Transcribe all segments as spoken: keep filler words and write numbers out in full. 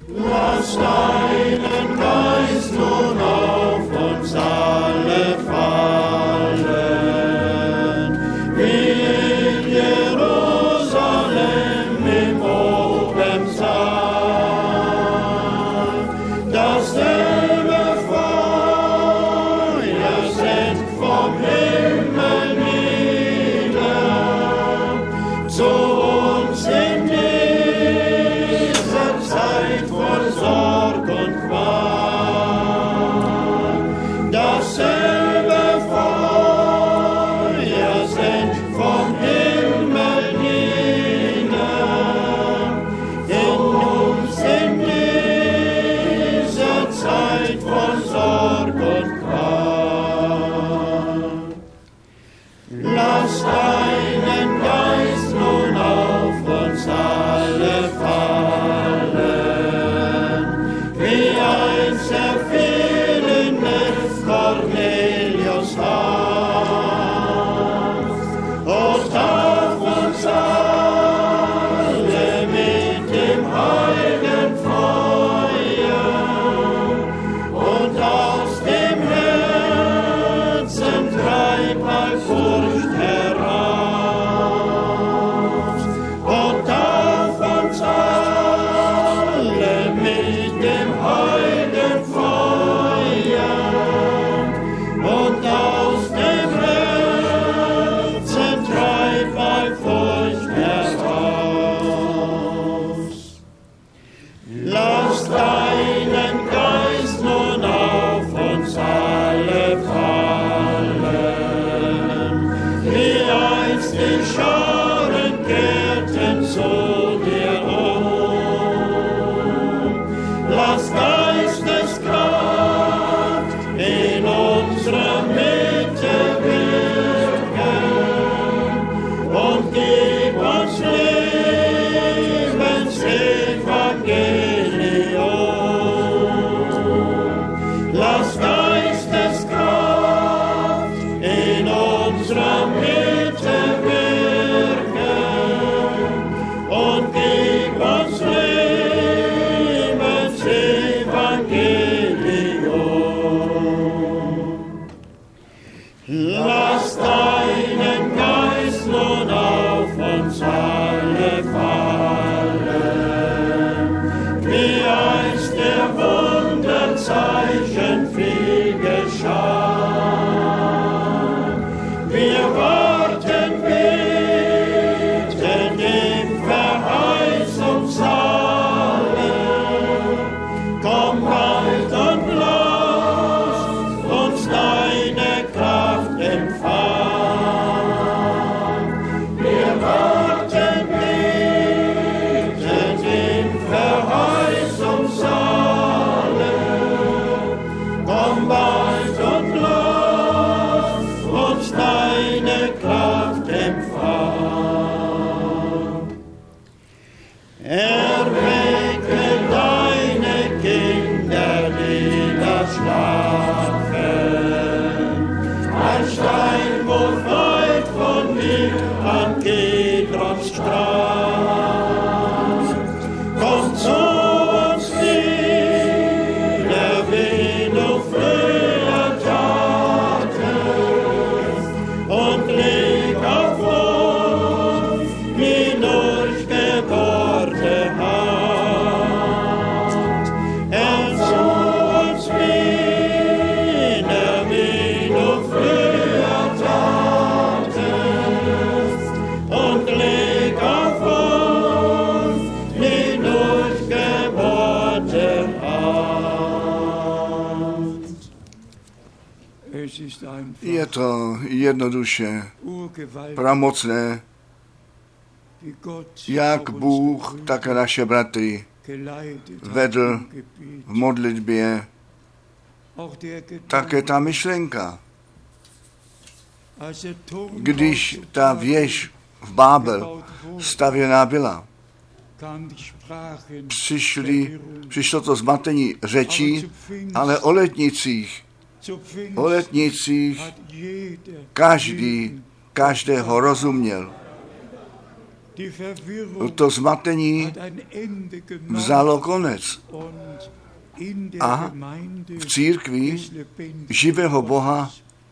Lass deinen Geist nun auf uns alle fallen, wie in Jerusalem im oben Saal. Dasselbe Feuer sendet vom Himmel nieder zu uns in dieser Zeit voll Sorg und Qual. Dasselbe Feuer sendet vom Himmel nieder in uns in dieser Zeit voll Sorg und Qual. Lass deinen Geist nun auf uns alle fallen, wie einst der fehlende Cornelius Haus. Und tauch uns alle mit dem heiligen Feuer und aus dem Herzen treib all Furcht heraus. Und tauch uns alle mit dem heiligen Feuer und aus dem Herzen treib all Furcht heraus. Lass deinen Geist nun auf uns alle fallen, wie einst die Scharen kehrten zu dir um. Lass Geisteskraft in unserer Mitte wirken und gib uns Lebensevangelium. Lass Geisteskraft in unserer Mitte wirken und gib uns Lebensevangelium. Lass deinen Geist nun auf uns alle fallen, wie einst der Wunderzeichen viel geschah. Wir warten betend im Verheißungssaale. Komm bald und lass uns deine Kraft empfangen. Wir warten betend im Verheißungssaale. Komm bald und lass uns deine Kraft empfangen. Erwecke deine Kinder, die da schlafen. Ein Steinwurf weit von mir an Kedrons Strand. Komm zu uns wieder, wie du früher tatest, und leg auf uns die durchgebohrte Hand. Erzu uns wieder, wie du früher tatest, und leg auf uns die durchgebohrte Hand. Je to jednoduše, pramocné, jak Bůh, tak naše bratry vedl v modlitbě. Také ta myšlenka, když ta věž v Bábel stavěná byla, přišli, přišlo to zmatení řečí, ale o letnicích, o letnicích každý, každého rozuměl. to zmatení vzalo konec. A v církvi živého Boha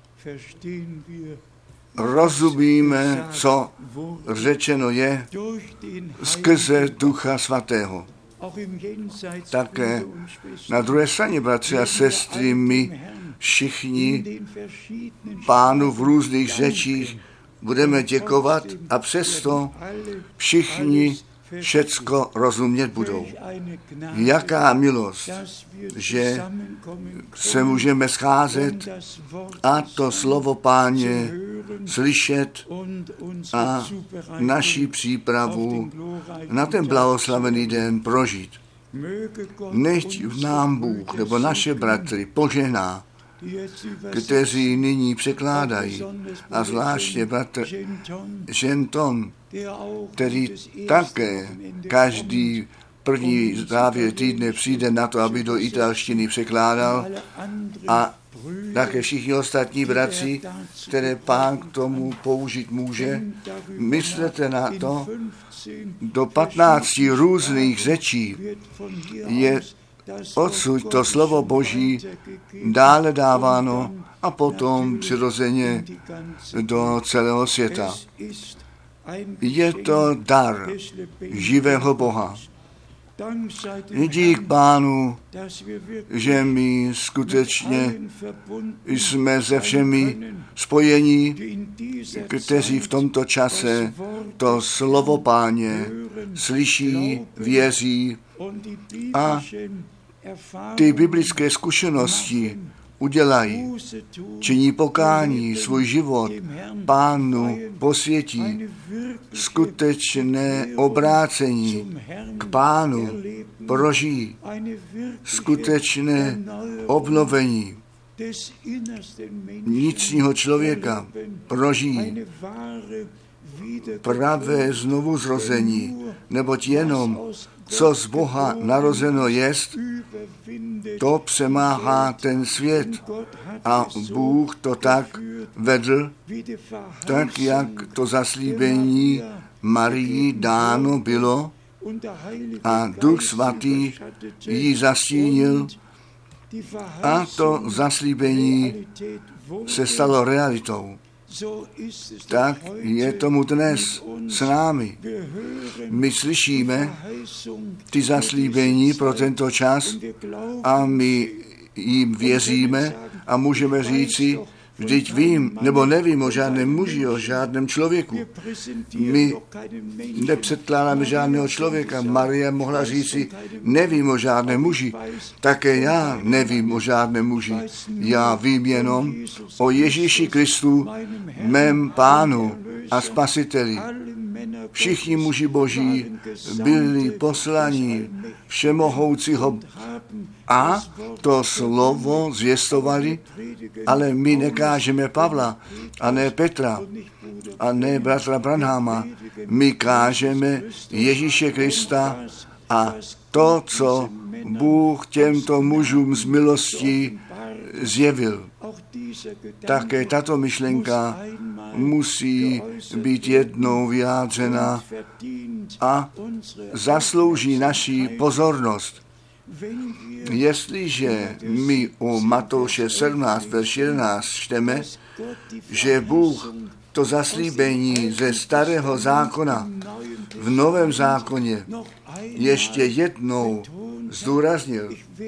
rozumíme, co řečeno je skrze Ducha Svatého. Také na druhé straně, bratři a sestry, my všichni Pánu v různých řečích budeme děkovat a přesto všichni všecko rozumět budou. Jaká milost, že se můžeme scházet a to slovo Páně slyšet a naši přípravu na ten blahoslavený den prožít. Nechť nám Bůh nebo naše bratry požehná, kteří nyní překládají, a zvláště bratr Ženton, který také každý první závěr týdne přijde na to, aby do italštiny překládal, a také všichni ostatní bratři, které Pán k tomu použít může. Myslete na to, do patnácti různých řečí je odsud to slovo Boží dále dáváno a potom přirozeně do celého světa. Je to dar živého Boha. Dík Pánu, že my skutečně jsme se všemi spojení, kteří v tomto čase to slovo Páně slyší, věří a ty biblické zkušenosti udělají, činí pokání, svůj život Pánu posvětí, skutečné obrácení k Pánu prožijí, skutečné obnovení vnitřního člověka prožijí, pravé znovuzrození, neboť jenom co z Boha narozeno jest, to přemáhá ten svět. A Bůh to tak vedl, tak jak to zaslíbení Marii dáno bylo a Duch Svatý ji zastínil a to zaslíbení se stalo realitou. Tak je tomu dnes s námi. My slyšíme ty zaslíbení pro tento čas a my jim věříme a můžeme říci, vždyť vím, nebo nevím o žádném muži, o žádném člověku. My nepředkládáme žádného člověka. Marie mohla říci, nevím o žádném muži. Také já nevím o žádném muži. Já vím jenom o Ježíši Kristu, mém Pánu a Spasiteli. Všichni muži Boží byli poslaní všemohoucího a to slovo zvěstovali, ale my nekážeme Pavla a ne Petra a ne bratra Branhama. My kážeme Ježíše Krista a to, co Bůh těmto mužům z milostí zjevil. Také tato myšlenka musí být jednou vyjádřena a zaslouží naši pozornost. Jestliže my u Matouše sedmnáct, verš jedenáct čteme, že Bůh to zaslíbení ze starého zákona v novém zákoně ještě jednou zdůraznil,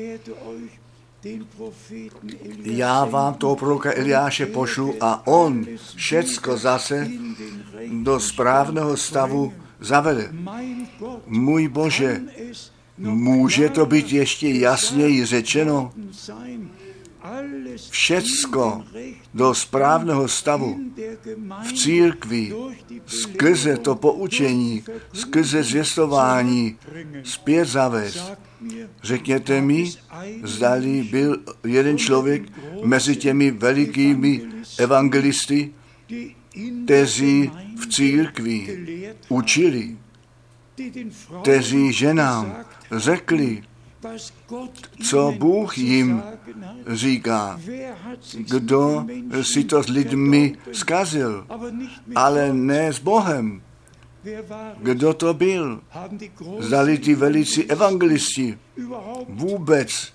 já vám toho proroka Eliáše pošlu a on všecko zase do správného stavu zavede. Můj Bože, může to být ještě jasněji řečeno? Všecko do správného stavu v církvi, skrze to poučení, skrze zvěstování, zpět zavést. Řekněte mi, zdali byl jeden člověk mezi těmi velikými evangelisty, kteří v církvi učili, kteří ženám řekli, co Bůh jim říká. Kdo si to s lidmi zkazil, ale ne s Bohem. Kdo to byl? Zdali ty velicí evangelisti vůbec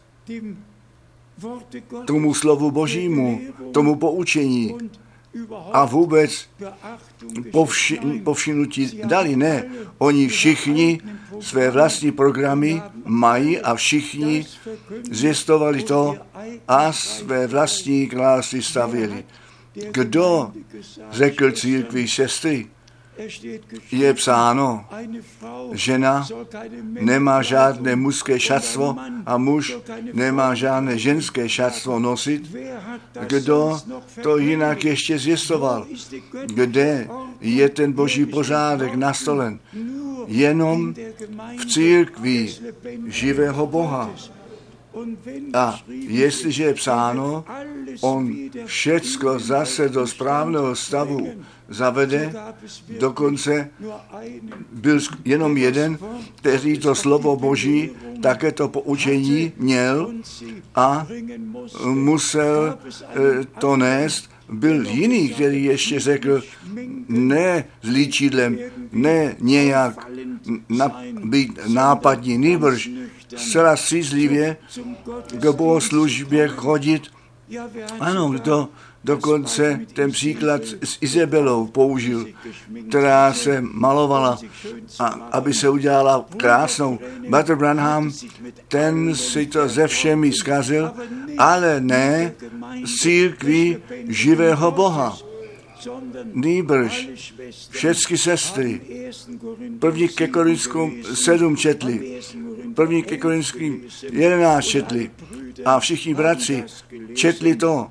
tomu slovu Božímu, tomu poučení a vůbec povši, povšimnutí dali. Ne, oni všichni své vlastní programy mají a všichni zvěstovali to a své vlastní království stavěli. Kdo řekl církvi sestry? Je psáno, žena nemá žádné mužské šatstvo a muž nemá žádné ženské šatstvo nosit. Kdo to jinak ještě zvěstoval? Kde je ten boží pořádek nastolen? Jenom v církvi živého Boha. A jestliže je psáno, on všecko zase do správného stavu zavede, dokonce byl jenom jeden, který to slovo Boží, také to poučení měl a musel to nést. Byl jiný, který ještě řekl, ne s líčidlem, ne nějak na, být nápadní, nýbrž zcela střízlivě k bohoslužbě chodit. Ano, kdo dokonce ten příklad s Izabelou použil, která se malovala, a aby se udělala krásnou. Brother Branham, ten si to ze všemi zkazil, ale ne z církví živého Boha. Nýbrž všechny sestry. První ke Korinským sedm četli, první ke Korinským jedenáct četli a všichni bratři četli to,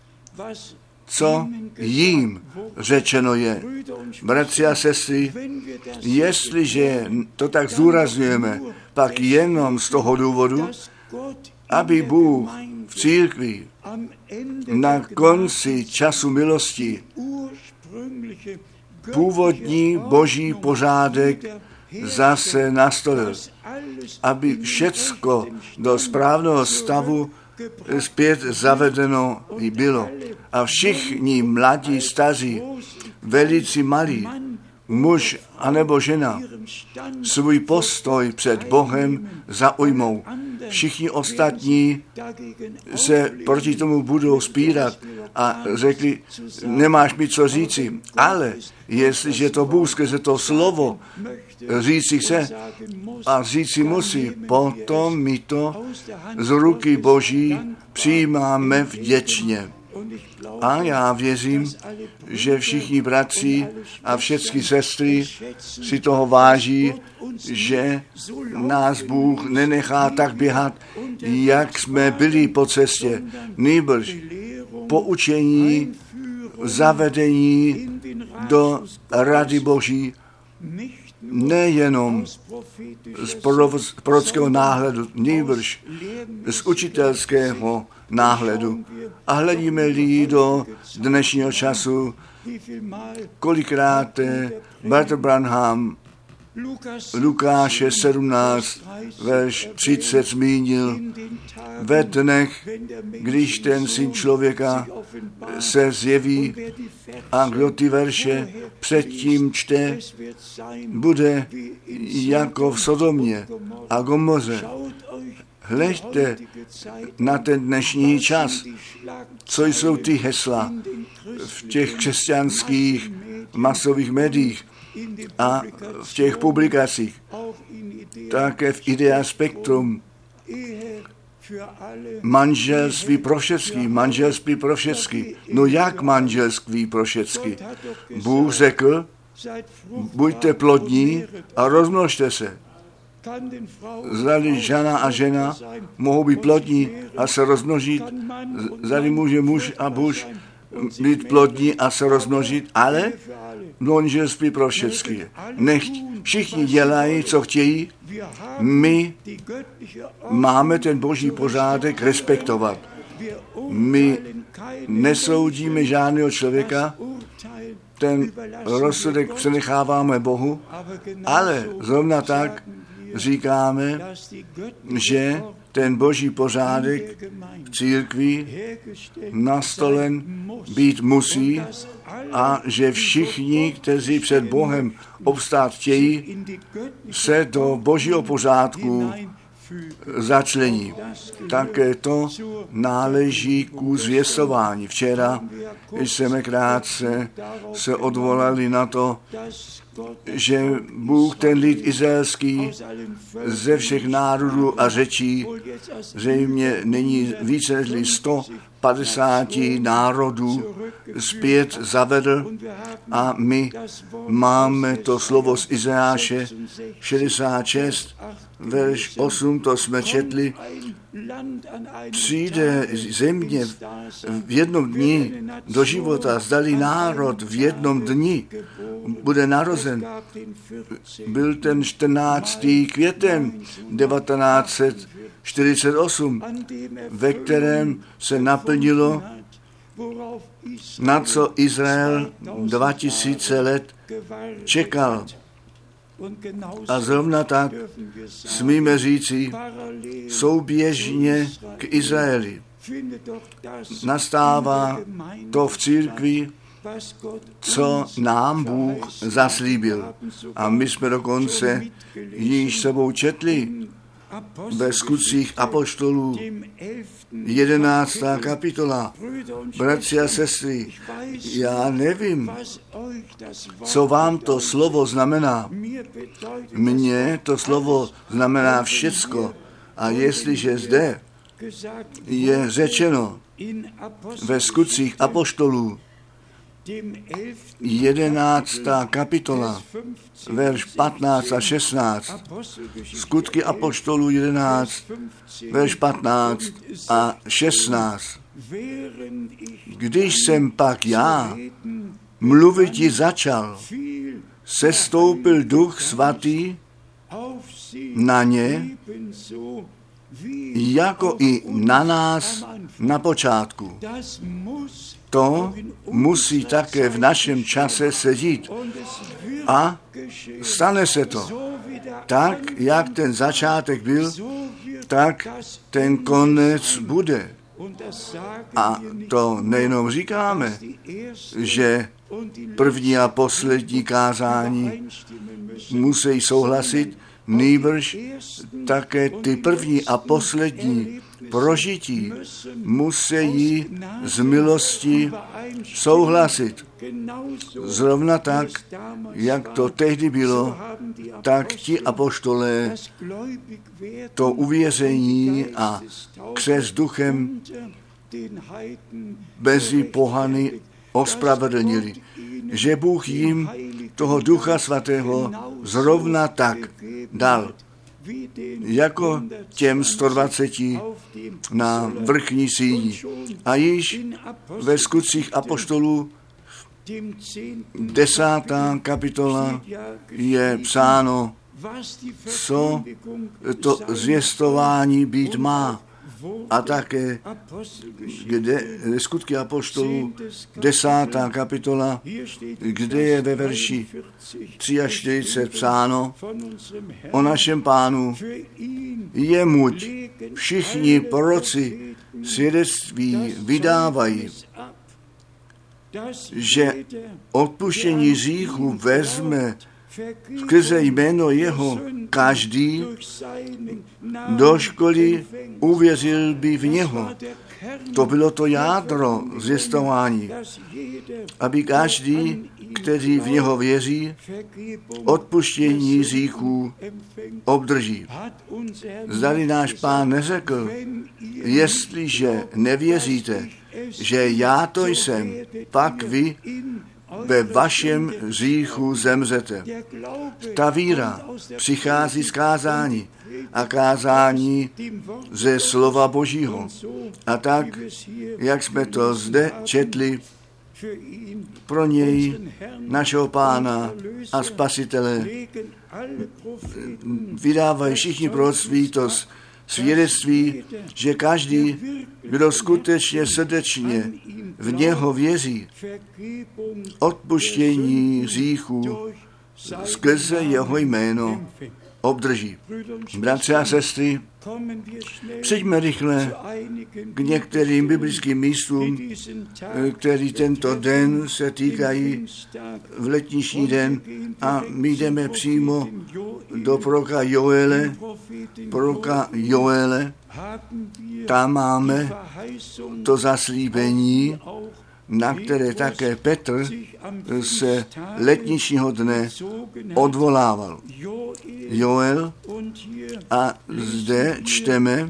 co jim řečeno je. Bratři a sestry, jestliže to tak zdůrazňujeme, pak jenom z toho důvodu, aby Bůh v církvi na konci času milosti původní boží pořádek zase nastolil, aby všecko do správného stavu zpět zavedeno bylo. A všichni mladí, staří, velici malí, muž anebo žena, svůj postoj před Bohem zaujmou. Všichni ostatní se proti tomu budou spírat a řekli, nemáš mi co říci. Ale jestliže to Bůh skrze to slovo říci chce a říci musí, potom my to z ruky Boží přijímáme vděčně. A já věřím, že všichni bratři a všechny sestry si toho váží, že nás Bůh nenechá tak běhat, jak jsme byli po cestě. Nýbrž poučení, zavedení do rady Boží, nejenom z prorockého náhledu, nýbrž z učitelského náhledu. A hledíme-li do dnešního času, kolikrát Brother Branham Lukáše sedmnáct, verš třicet zmínil, ve dnech, když ten syn člověka se zjeví a kdo ty verše předtím čte, bude jako v Sodomě a Gomoře. Hleďte na ten dnešní čas, co jsou ty hesla v těch křesťanských masových médiích a v těch publikacích, také v Idea Spektrum. Manželství pro všechny, manželství pro všechny. No jak manželství pro všechny? Bůh řekl, buďte plodní a rozmnožte se. Zdali žena a žena mohou být plodní a se rozmnožit, zdali může muž a muž být plodní a se rozmnožit, ale manželství pro všechny. Nechť všichni dělají, co chtějí, my máme ten boží pořádek respektovat. My nesoudíme žádného člověka, ten rozsudek přenecháváme Bohu, ale zrovna tak říkáme, že ten boží pořádek v církvi nastolen být musí a že všichni, kteří před Bohem obstát chtějí, se do božího pořádku začlení. Také to náleží k zvěstování. Včera jsme krátce se odvolali na to, že Bůh ten lid izraelský ze všech národů a řečí, zřejmě není více než sto padesáti národů zpět zavedl a my máme to slovo z Izajáše šedesát šest, verš osm, to jsme četli. Přijde země v jednom dni do života, zdali národ v jednom dni bude narozen. Byl ten čtrnáctého květen devatenáct set čtyřicet osm, ve kterém se naplnilo, na co Izrael dva tisíce let čekal. A zrovna tak smíme říci souběžně k Izraeli. Nastává to v církvi, co nám Bůh zaslíbil. A my jsme dokonce již sebou četli ve Skutcích apoštolů jedenáctá kapitola. Bratři a sestry, já nevím, co vám to slovo znamená. Mně to slovo znamená všecko. A jestliže zde je řečeno ve Skutcích apoštolů jedenáctá kapitola, verš patnáct a šestnáct, Skutky apoštolů jedenáct, verš patnáct a šestnáct. Když jsem pak já mluvit začal, sestoupil Duch Svatý na ně, jako i na nás na počátku. To musí také v našem čase sedít. A stane se to. Tak, jak ten začátek byl, tak ten konec bude. A to nejenom říkáme, že první a poslední kázání musí souhlasit, nýbrž také ty první a poslední prožití musí z milosti souhlasit. Zrovna tak, jak to tehdy bylo, tak ti apoštolé to uvěření a křest duchem mezi pohany ospravedlnili, že Bůh jim toho Ducha Svatého zrovna tak dal, jako těm sto dvaceti na vrchní síni. A již ve Skutcích apoštolů desátá kapitola je psáno, co to zvěstování být má. A také, kde Skutky apoštolů, desátá kapitola, kde je ve verši čtyřicet tři psáno o našem Pánu, jemuť všichni proroci svědectví vydávají, že odpuštění hříchů vezme skrze jméno jeho každý, do školy uvěřil by v něho. To bylo to jádro zvěstování, aby každý, který v něho věří, odpuštění hříchů obdrží. Zdali náš Pán neřekl, jestliže nevěříte, že já to jsem, pak vy ve vašem hříchu zemřete. Ta víra přichází z kázání a kázání ze slova Božího. A tak, jak jsme to zde četli, pro něj, našeho Pána a Spasitele, vydávají všichni proroctví to svědectví, že každý, kdo skutečně srdečně v něho věří, odpuštění hříchů skrze jeho jméno obdrží. Bratři a sestry, Přijďme rychle k některým biblickým místům, který tento den se týkají v letniční den, a my jdeme přímo do proroka Joele. Proroka Joele, tam máme to zaslíbení, na které také Petr se letničního dne odvolával. Joel, a zde čteme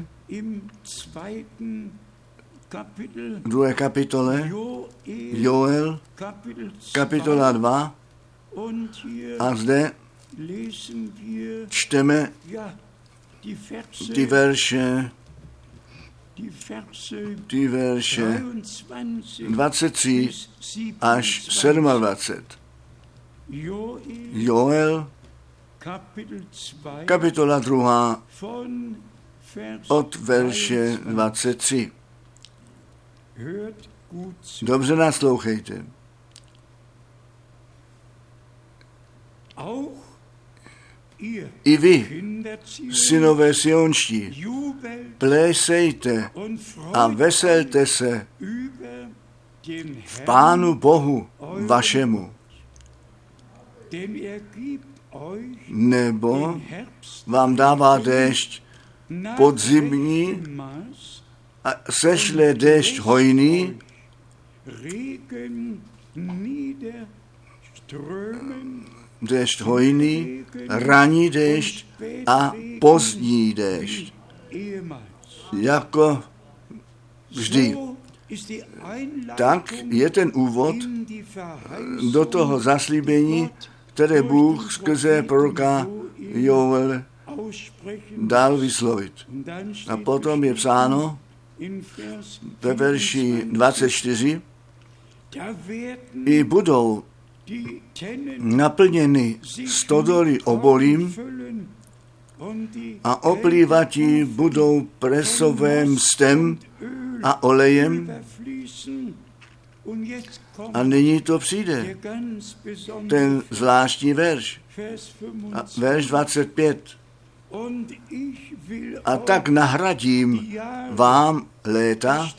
v druhé kapitole Joel, kapitola dva, a zde čteme ty verše, ty verše dvacet tři až dvacet sedm. Joel, kapitola druhá, od verše dvacet tři. Dobře naslouchejte. I vy, synové sionští, plésejte a veselte se v Pánu Bohu vašemu, nebo vám dává déšť podzimní a sešle déšť hojný, déšť hojný, ranní déšť a pozdní déšť. Jako vždy. Tak je ten úvod do toho zaslíbení, které Bůh skrze proroka Joel dal vyslovit. A potom je psáno ve verši dvacet čtyři, i budou naplněny stodoly obolím a oplývatí budou presovým stem a olejem. A nyní to přijde, ten zvláštní verš, a verš dvacet pět. A tak nahradím vám léta,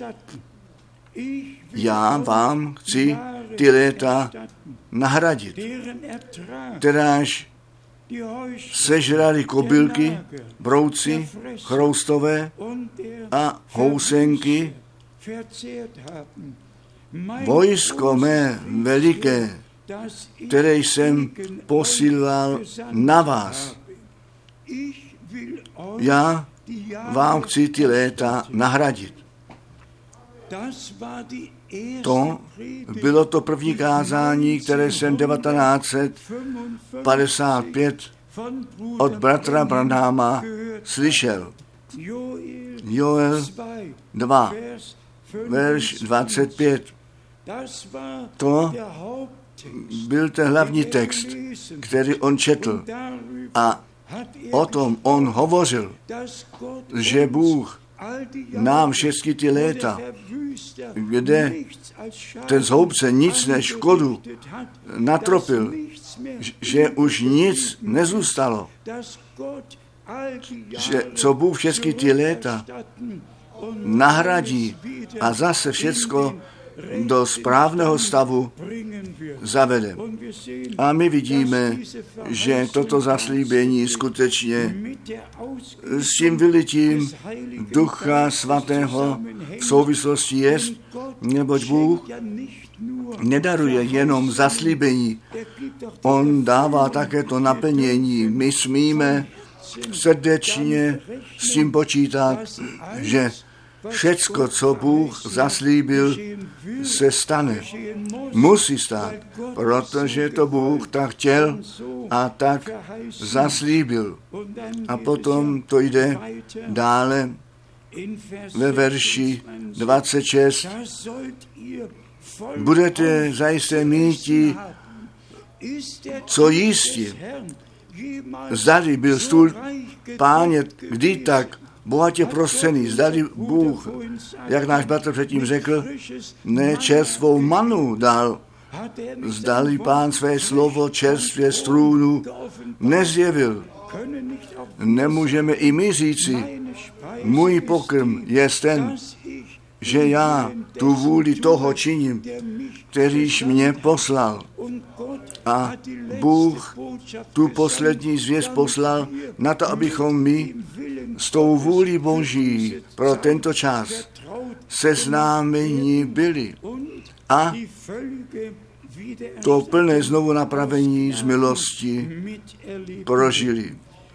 já vám chci ty léta nahradit, kteráž sežrali kobylky, brouci, chroustové a housenky, vojsko mé veliké, které jsem posílal na vás. Já vám chci ty léta nahradit. To bylo to první kázání, které jsem devatenáct set padesát pět od bratra Branhama slyšel. Joel dva, verš dvacet pět. To byl ten hlavní text, který on četl. A o tom on hovořil, že Bůh nám všechny ty léta, kde ten zhoubce nic než škodu natropil, že už nic nezůstalo, že co Bůh všechny ty léta nahradí a zase všecko do správného stavu zavede. A my vidíme, že toto zaslíbení skutečně s tím vylitím Ducha Svatého v souvislosti jest, neboť Bůh nedaruje jenom zaslíbení, on dává také to naplnění. My smíme srdečně s tím počítat, že všecko, co Bůh zaslíbil, se stane. Musí stát, protože to Bůh tak chtěl a tak zaslíbil. A potom to jde dále ve verši dvacet šest. Budete zajisté míti, co jísti. Zdali byl stůl Páně kdy tak bohatě prostřený, zdali Bůh, jak náš bratr předtím řekl, ne čerstvou manu dal, zdali Pán své slovo čerstvě z trůnu nezjevil Nemůžeme i my říci, můj pokrm je ten, že já tu vůli toho činím, kterýž mě poslal. A Bůh tu poslední zvěst poslal na to, abychom my s tou vůlí Boží pro tento čas seznámeni byli. A to plné znovu napravení z milosti prožili.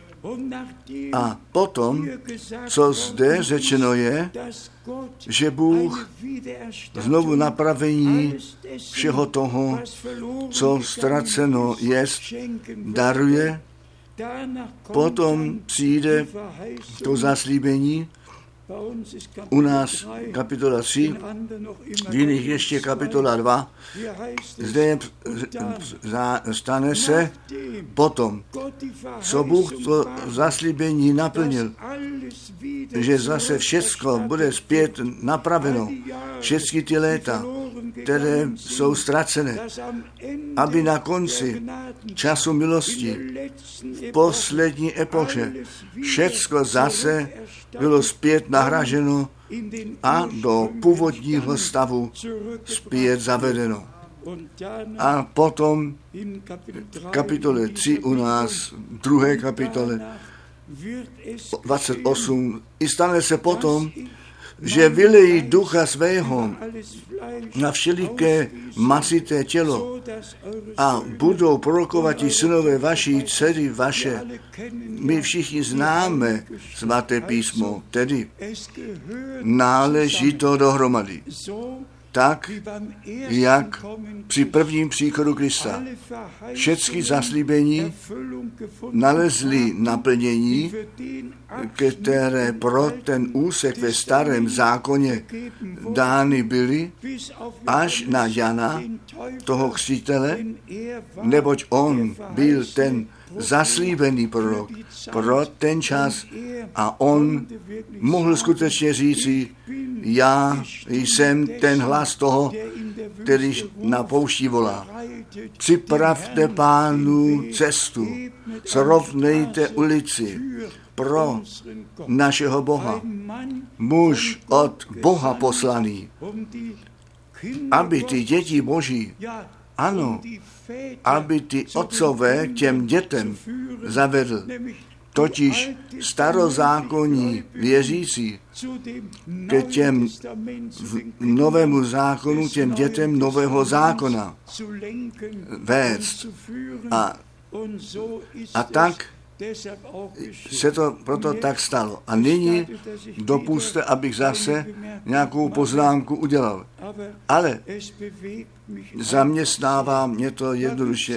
A potom, co zde řečeno je, že Bůh znovu napravení všeho toho, co ztraceno jest, daruje, potom přijde to zaslíbení. U nás kapitola tři, v jiných ještě kapitola dva, zde je, stane se potom, co Bůh to zaslíbení naplnil, že zase všecko bude zpět napraveno, všechny ty léta, které jsou ztracené, aby na konci času milosti, v poslední epoše, všecko zase bylo zpět nahraženo a do původního stavu zpět zavedeno. A potom v kapitole tři u nás, druhé kapitole, dvacet osm, i stane se potom, že vylejí ducha svého na všeliké masité tělo a budou prorokovat i synové vaší, dcery vaše. My všichni známe svaté písmo, tedy náleží to dohromady. Tak, jak při prvním příchodu Krista všechny zaslíbení nalezli naplnění, které pro ten úsek ve starém zákoně dány byly, až na Jana, toho křtitele, neboť on byl ten zaslíbený prorok pro ten čas a on mohl skutečně říci, já jsem ten hlas toho, který na poušti volá. Připravte Pánu cestu, srovnejte ulici pro našeho Boha. Muž od Boha poslaný, aby ty děti Boží, ano, aby ty otcové těm dětem zavedl, totiž starozákonní věřící ke těm novému zákonu, těm dětem nového zákona vést. A, a tak se to proto tak stalo. A nyní dopuste, abych zase nějakou poznámku udělal. Ale zaměstnává mě to jednoduše.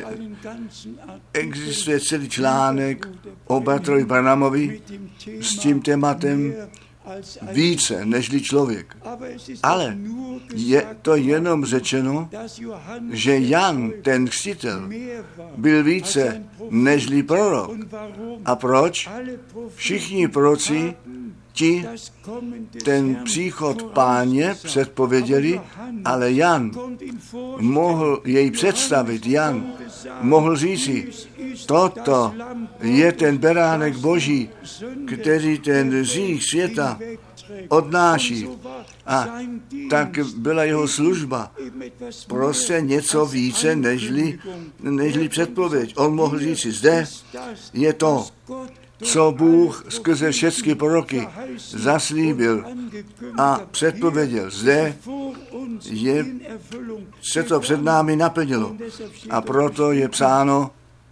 Existuje celý článek o bratrovi Branhamovi s tím tématem více nežli člověk. Ale je to jenom řečeno, že Jan, ten křtitel, byl více nežli prorok. A proč? Všichni proroci ti ten příchod Páně předpověděli, ale Jan mohl jej představit. Jan mohl říci, toto je ten beránek Boží, který ten hřích světa odnáší. A tak byla jeho služba prostě něco více nežli, nežli předpověď. On mohl říci, zde je to, co Bůh skrze všechny proroky zaslíbil a předpověděl. Zde je, se to před námi naplnilo. A proto je psáno,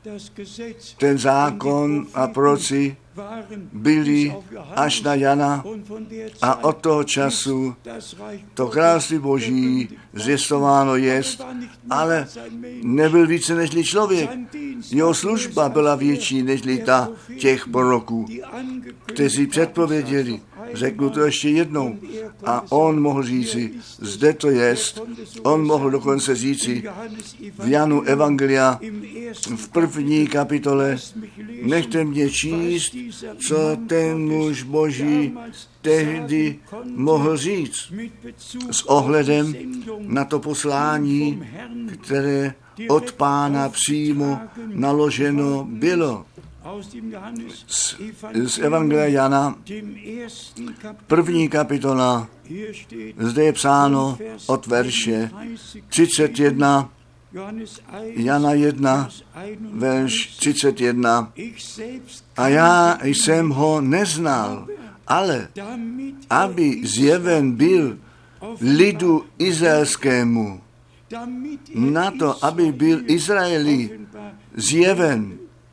ten zákon a proroci byli až na Jana a od toho času to království Boží zvěstováno jest, ale nebyl více nežli člověk. Jeho služba byla větší nežli ta těch proroků, kteří předpověděli. Řeknu to ještě jednou. A on mohl říci, zde to jest. On mohl dokonce říci v Janu Evangelia v první kapitole, nechte mě číst, co ten muž Boží tehdy mohl říct s ohledem na to poslání, které od Pána přímo naloženo bylo. z, z Evangelia Jana, první kapitola, zde je psáno od verše třicet jedna, Jana jedna, verš třicet jedna. A já jsem ho neznal, ale aby zjeven byl lidu izraelskému, na to, aby byl Izraeli zjeven.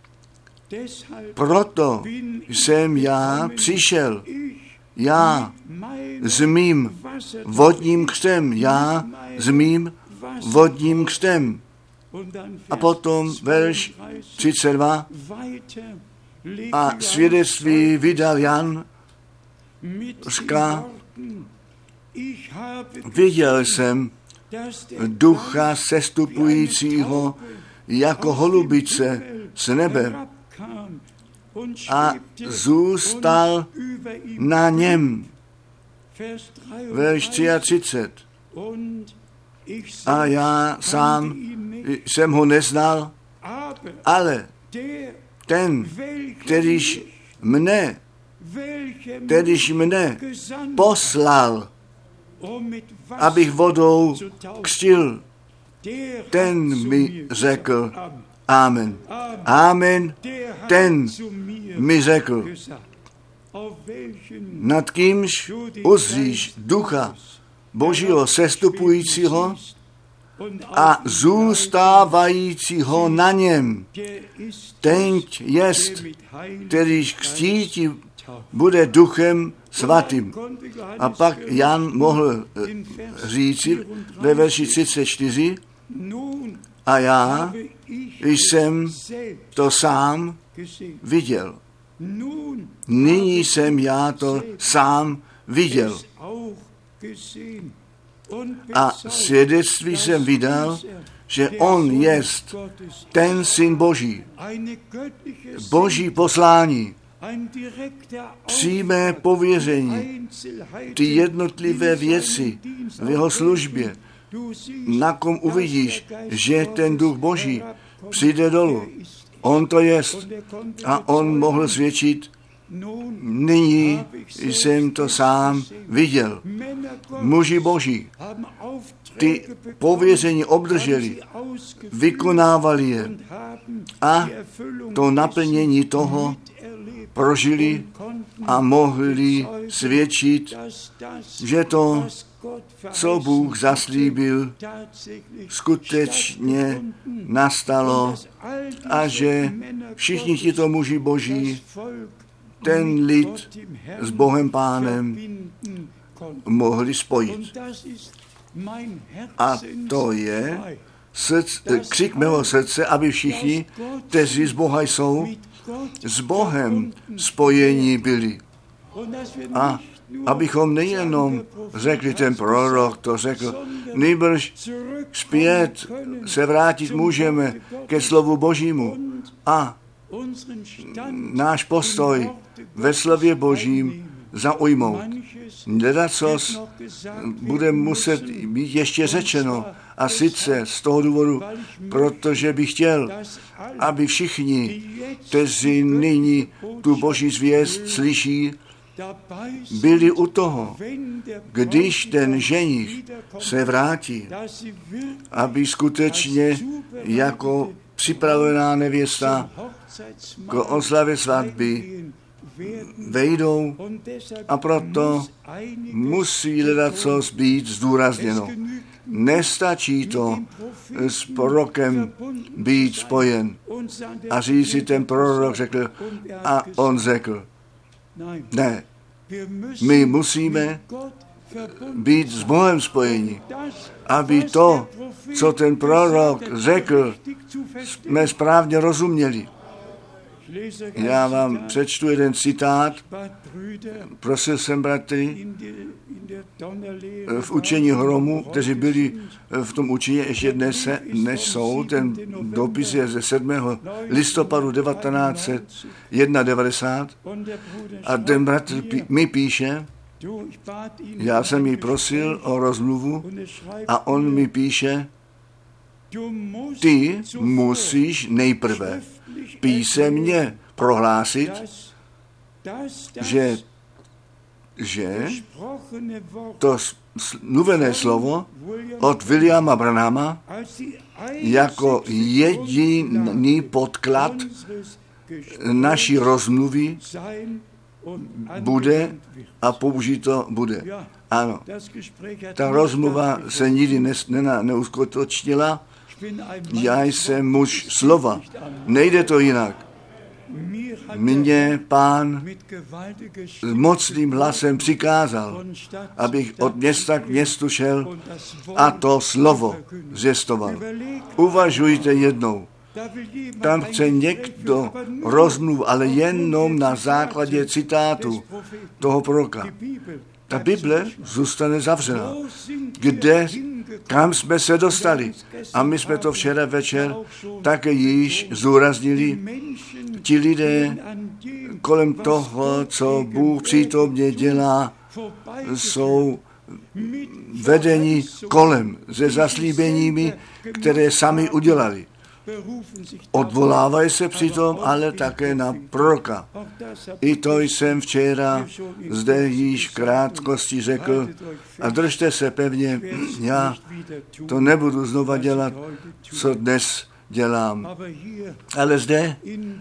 Proto jsem já přišel, já s mým vodním křtem, já s mým vodním křtem. A potom verš třicet dva. A svědectví vydal Jan, říká, viděl jsem ducha sestupujícího jako holubice z nebe a zůstal na něm. Verš třicet tři. A já sám jsem ho neznal, ale ten, kterýž mne, kterýž mne poslal, abych vodou křtil, ten mi řekl amen. Amen, ten mi řekl, nad kýmž uzříš ducha Božího sestupujícího a zůstávajícího na něm. Tenť jest, kterýž křtítí bude duchem svatým. A pak Jan mohl říci ve verši třicet čtyři, a já jsem to sám viděl. Nyní jsem já to sám viděl. A svědectví jsem vydal, že on jest ten Syn Boží, Boží poslání, přímé pověření, ty jednotlivé věci v jeho službě, na kom uvidíš, že ten duch Boží přijde dolů. On to jest. A on mohl svědčit, nyní jsem to sám viděl. Muži Boží, ty pověření obdrželi, vykonávali je a to naplnění toho prožili a mohli svědčit, že to, co Bůh zaslíbil, skutečně nastalo a že všichni tito muži Boží ten lid s Bohem Pánem mohli spojit. A to je srdce, křik mého srdce, aby všichni, kteří z Boha jsou, s Bohem spojení byli. A abychom nejenom řekli, ten prorok to řekl, nýbrž zpět se vrátit můžeme ke slovu Božímu a náš postoj ve slově Božím zaujmout. Ledacos bude muset být ještě řečeno, a sice z toho důvodu, protože bych chtěl, aby všichni, kteří nyní tu Boží zvěst slyší, byli u toho, když ten ženich se vrátí, aby skutečně jako připravená nevěsta k oslavě svatby vejdou, a proto musí ledacos být zdůrazněno. Nestačí to s prorokem být spojen a říct si, ten prorok řekl a on řekl. Ne, my musíme být s Bohem spojeni, aby to, co ten prorok řekl, jsme správně rozuměli. Já vám přečtu jeden citát. Prosil jsem bratry v učení hromu, kteří byli v tom učení ještě dnes, než jsou. Ten dopis je ze sedmého listopadu devatenáct set devadesát jedna a ten bratr mi píše, já jsem jí prosil o rozmluvu a on mi píše, ty musíš nejprve písemně prohlásit, že, že to mluvené slovo od Williama Branhama jako jediný podklad naší rozmluvy bude a použito bude. Ano, ta rozmluva se nikdy neuskutečnila. Já jsem muž slova. Nejde to jinak. Mně Pán s mocným hlasem přikázal, abych od města k městu šel a to slovo zvěstoval. Uvažujte jednou. Tam chce někdo rozmluv, ale jenom na základě citátu toho proroka. Ta Bible zůstane zavřená. Kde, kam jsme se dostali? A my jsme to včera večer také již zúraznili. Ti lidé kolem toho, co Bůh přítomně dělá, jsou vedeni kolem se zaslíbeními, které sami udělali. Odvolávají se přitom ale také na proroka. I to jsem včera zde již v krátkosti řekl a držte se pevně, já to nebudu znova dělat, co dnes dělám. Ale zde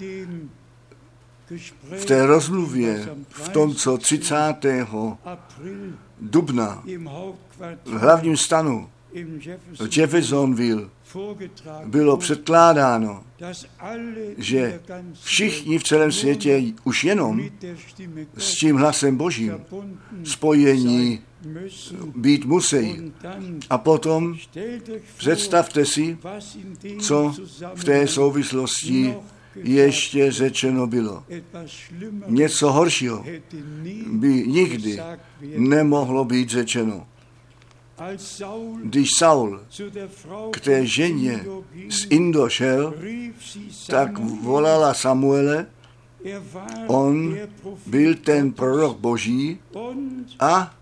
v té rozmluvě, v tom, co třicátého dubna v hlavním stanu v Jeffersonville bylo předkládáno, že všichni v celém světě už jenom s tím hlasem Božím spojení být musí. A potom představte si, co v té souvislosti ještě řečeno bylo. Něco horšího by nikdy nemohlo být řečeno. Když Saul k té ženě z Indo šel, tak volala Samuele, on byl ten prorok Boží a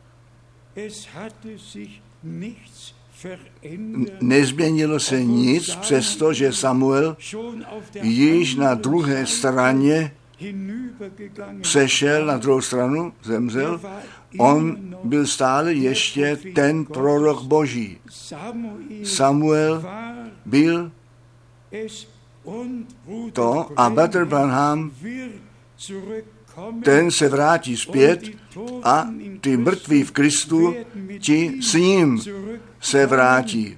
nezměnilo se nic, přestože Samuel již na druhé straně přešel na druhou stranu, zemřel, on byl stále ještě ten prorok Boží. Samuel byl to a bratr Branham, ten se vrátí zpět a ty mrtví v Kristu, ti s ním se vrátí.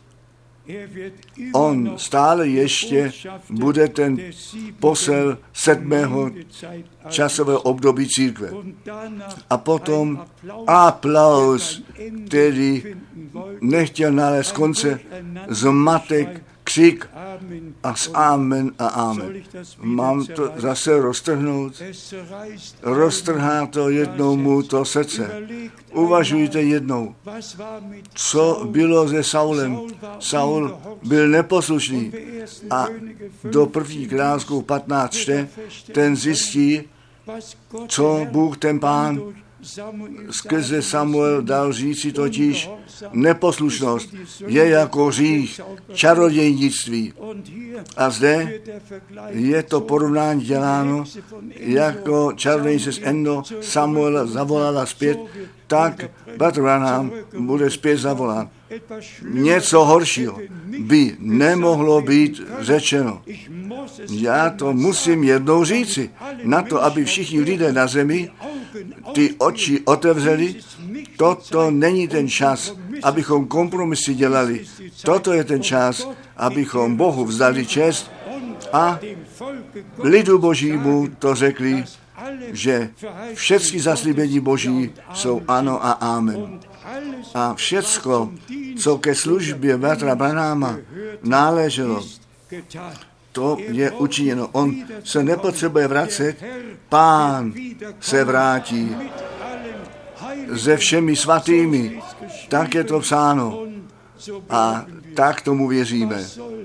On stále ještě bude ten posel sedmého časového období církve. A potom aplaus, který nechtěl nalézt konce, zmatek, křik a s amen a amen. Mám to zase roztrhnout? Roztrhá to jednou mu to srdce. Uvažujte jednou, co bylo se Saulem. Saul byl neposlušný a do první královskou patnáct čte, ten zjistí, co Bůh ten Pán skrze Samuel dal říci, totiž neposlušnost je jako hřích, čarodějnictví. A zde je to porovnání děláno, jako čarodějnice z Endo Samuel zavolala zpět, tak bratr Branham bude zpět zavolán. Něco horšího by nemohlo být řečeno. Já to musím jednou říci, na to, aby všichni lidé na zemi ty oči otevřeli. Toto není ten čas, abychom kompromisy dělali. Toto je ten čas, abychom Bohu vzdali čest a lidu Božímu to řekli, že všechny zaslíbení Boží jsou ano a amen. A všecko, co ke službě bratra Branhama náleželo, to je učiněno. On se nepotřebuje vracet, Pán se vrátí se všemi svatými. Tak je to psáno. A tak tomu věříme.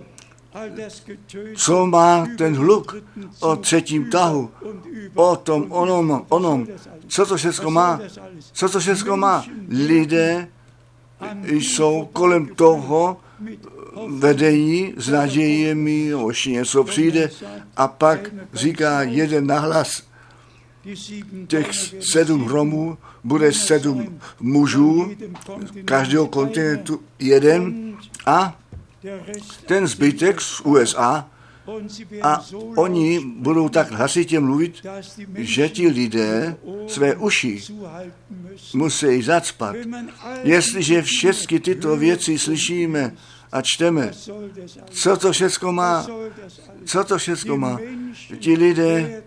Co má ten hluk o třetím tahu, o tom, onom, onom, co to všechno má? Co to všechno má? Lidé jsou kolem toho vedení s nadějemi, o ještě něco přijde, a pak říká jeden nahlas, těch sedm hromů bude sedm mužů, každého kontinentu jeden, a ten zbytek z U S A, a oni budou tak hlasitě mluvit, že ti lidé své uši musí zacpat. Jestliže všechny tyto věci slyšíme a čteme, co to všechno má, co to všechno má, ti lidé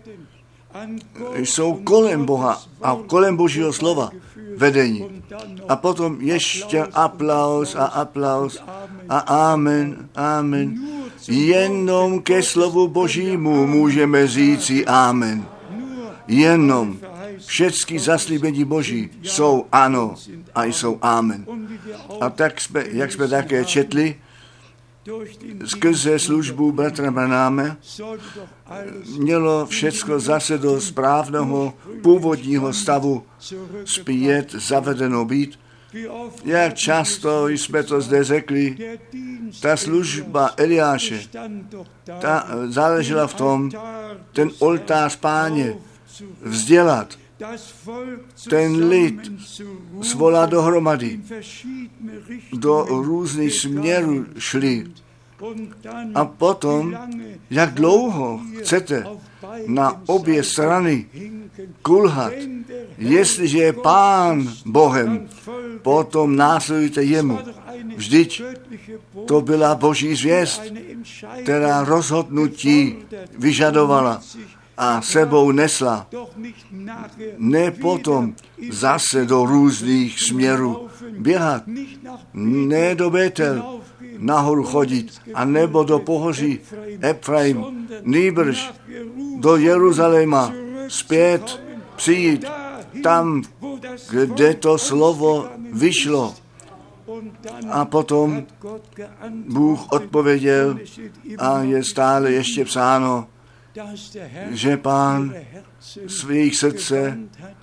jsou kolem Boha a kolem Božího slova vedení. A potom ještě aplaus a aplaus a amen, amen. Jenom ke slovu Božímu můžeme říci amen. Jenom všechny zaslíbení Boží jsou ano a jsou amen. A tak jsme, jak jsme také četli, skrze službu bratra Branáme mělo všecko zase do správného původního stavu zpět zavedeno být. Jak často jsme to zde řekli, ta služba Eliáše, ta záležela v tom, ten oltář Páně vzdělat, ten lid svolat dohromady, do různých směrů šli. A potom, jak dlouho chcete na obě strany kulhat, jestliže je Pán Bohem, potom následujte jemu. Vždyť to byla Boží zvěst, která rozhodnutí vyžadovala a sebou nesla. Ne potom zase do různých směrů běhat, ne do Betel nahoru chodit, a nebo do pohoří Efraim, nýbrž do Jeruzaléma zpět přijít tam, kde to slovo vyšlo. A potom Bůh odpověděl, a je stále ještě psáno, že Pán svých srdce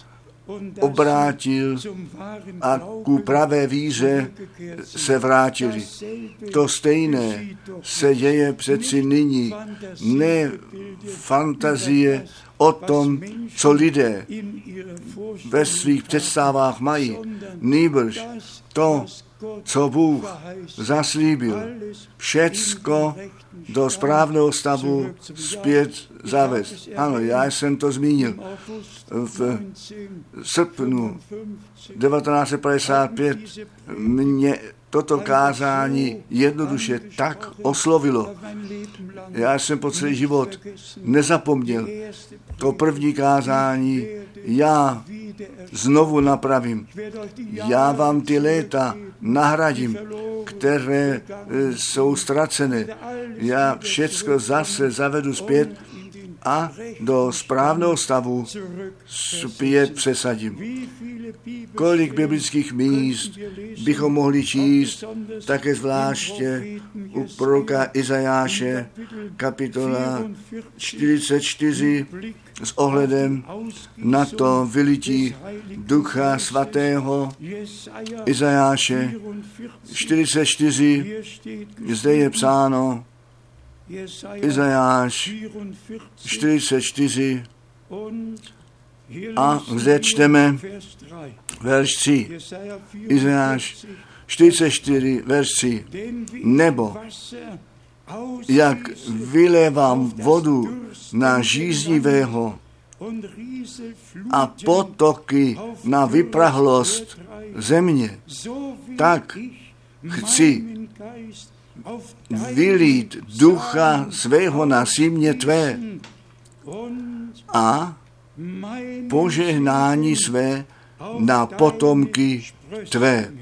obrátil a ku pravé víře se vrátili. To stejné se děje přeci nyní. Ne fantazie o tom, co lidé ve svých představách mají, nýbrž to, co Bůh zaslíbil, všecko do správného stavu zpět zavést. Ano, já jsem to zmínil. V srpnu devatenáct set padesát pět mě toto kázání jednoduše tak oslovilo. Já jsem po celý život nezapomněl to první kázání. Já znovu napravím. Já vám ty léta nahradím, které jsou ztracené. Já všecko zase zavedu zpět a do správného stavu zpět přesadím. Kolik biblických míst bychom mohli číst, také zvláště u proroka Izajáše, kapitola čtyřicet čtyři, s ohledem na to vylití Ducha Svatého. Izajáše čtyřicet čtyři, zde je psáno, Izajáš čtyřicet čtyři, a zde čteme verš tři. Izajáš čtyřicet čtyři, verš tři. Nebo jak vylévám vodu na žíznivého a potoky na vyprahlost země, tak chci vylít ducha svého na símě tvé a požehnání své na potomky tvé.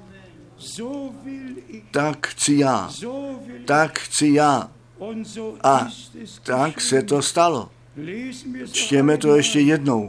Tak chci já, tak chci já. A tak se to stalo. Čtěme to ještě jednou.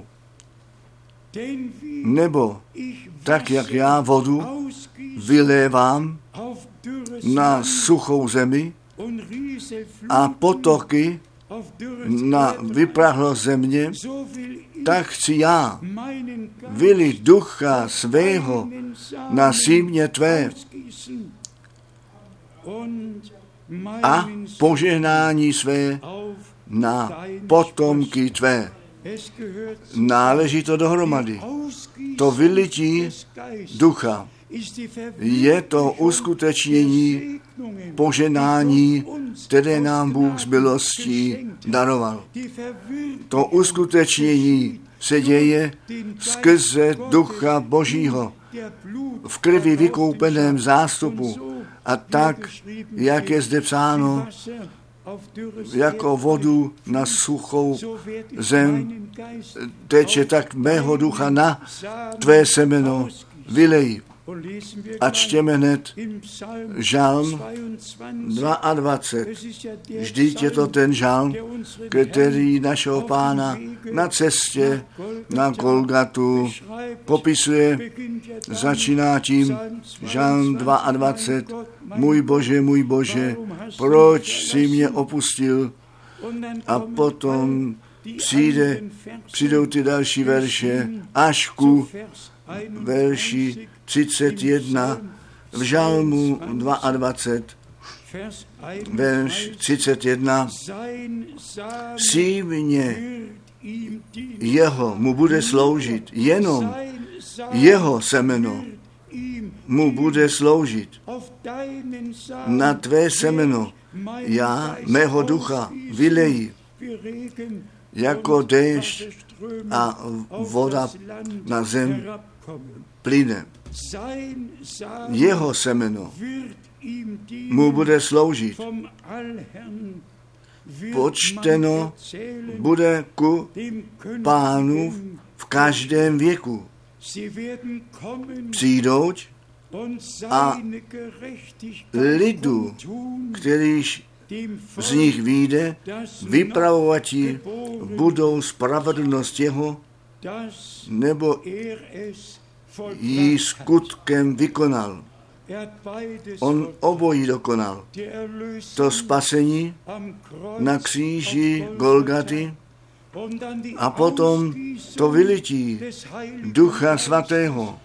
Nebo tak, jak já vodu vylévám na suchou zemi a potoky na vyprahlost země, tak chci já vylít ducha svého na símě tvé. a požehnání své na potomky tvé. Náleží to dohromady. To vylití ducha je to uskutečnění poženání, které nám Bůh z milostí daroval. To uskutečnění se děje skrze Ducha Božího v krvi vykoupeném zástupu a tak, jak je zde psáno, jako vodu na suchou zem teče, tak mého ducha na tvé semeno vylej. A čtěme hned žalm dvacet dva. Vždyť je to ten žalm, který našeho Pána na cestě na Golgatu popisuje. Začíná tím žalm dvacet dva. Můj Bože, můj Bože, proč jsi mě opustil? A potom přijde, přijdou ty další verše až ku verši třicet jedna v žalmu dvacet dva, verš třicet jedna. Sýmě jeho mu bude sloužit, jenom jeho semeno mu bude sloužit. Na tvé semeno já mého ducha vyleji, jako déšť a voda na zem plyne. Jeho semeno mu bude sloužit. Počteno bude ku Pánu v každém věku. Přijdouť a lidu, kterýž z nich vyjde, vypravovatí budou spravedlnost jeho, nebo jí skutkem vykonal. On obojí dokonal. To spasení na kříži Golgaty a potom to vylití Ducha Svatého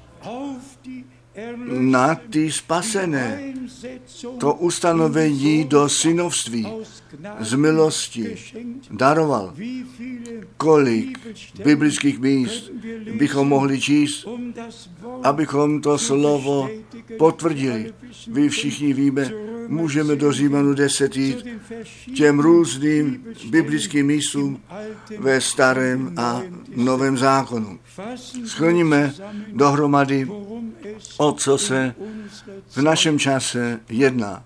na ty spasené, to ustanovení do synovství z milosti daroval. Kolik biblických míst bychom mohli číst, abychom to slovo potvrdili. Vy všichni víme, můžeme do Římanu deset jít, těm různým biblickým místům ve starém a novém zákonu. Shrníme dohromady, o co se v našem čase jedná.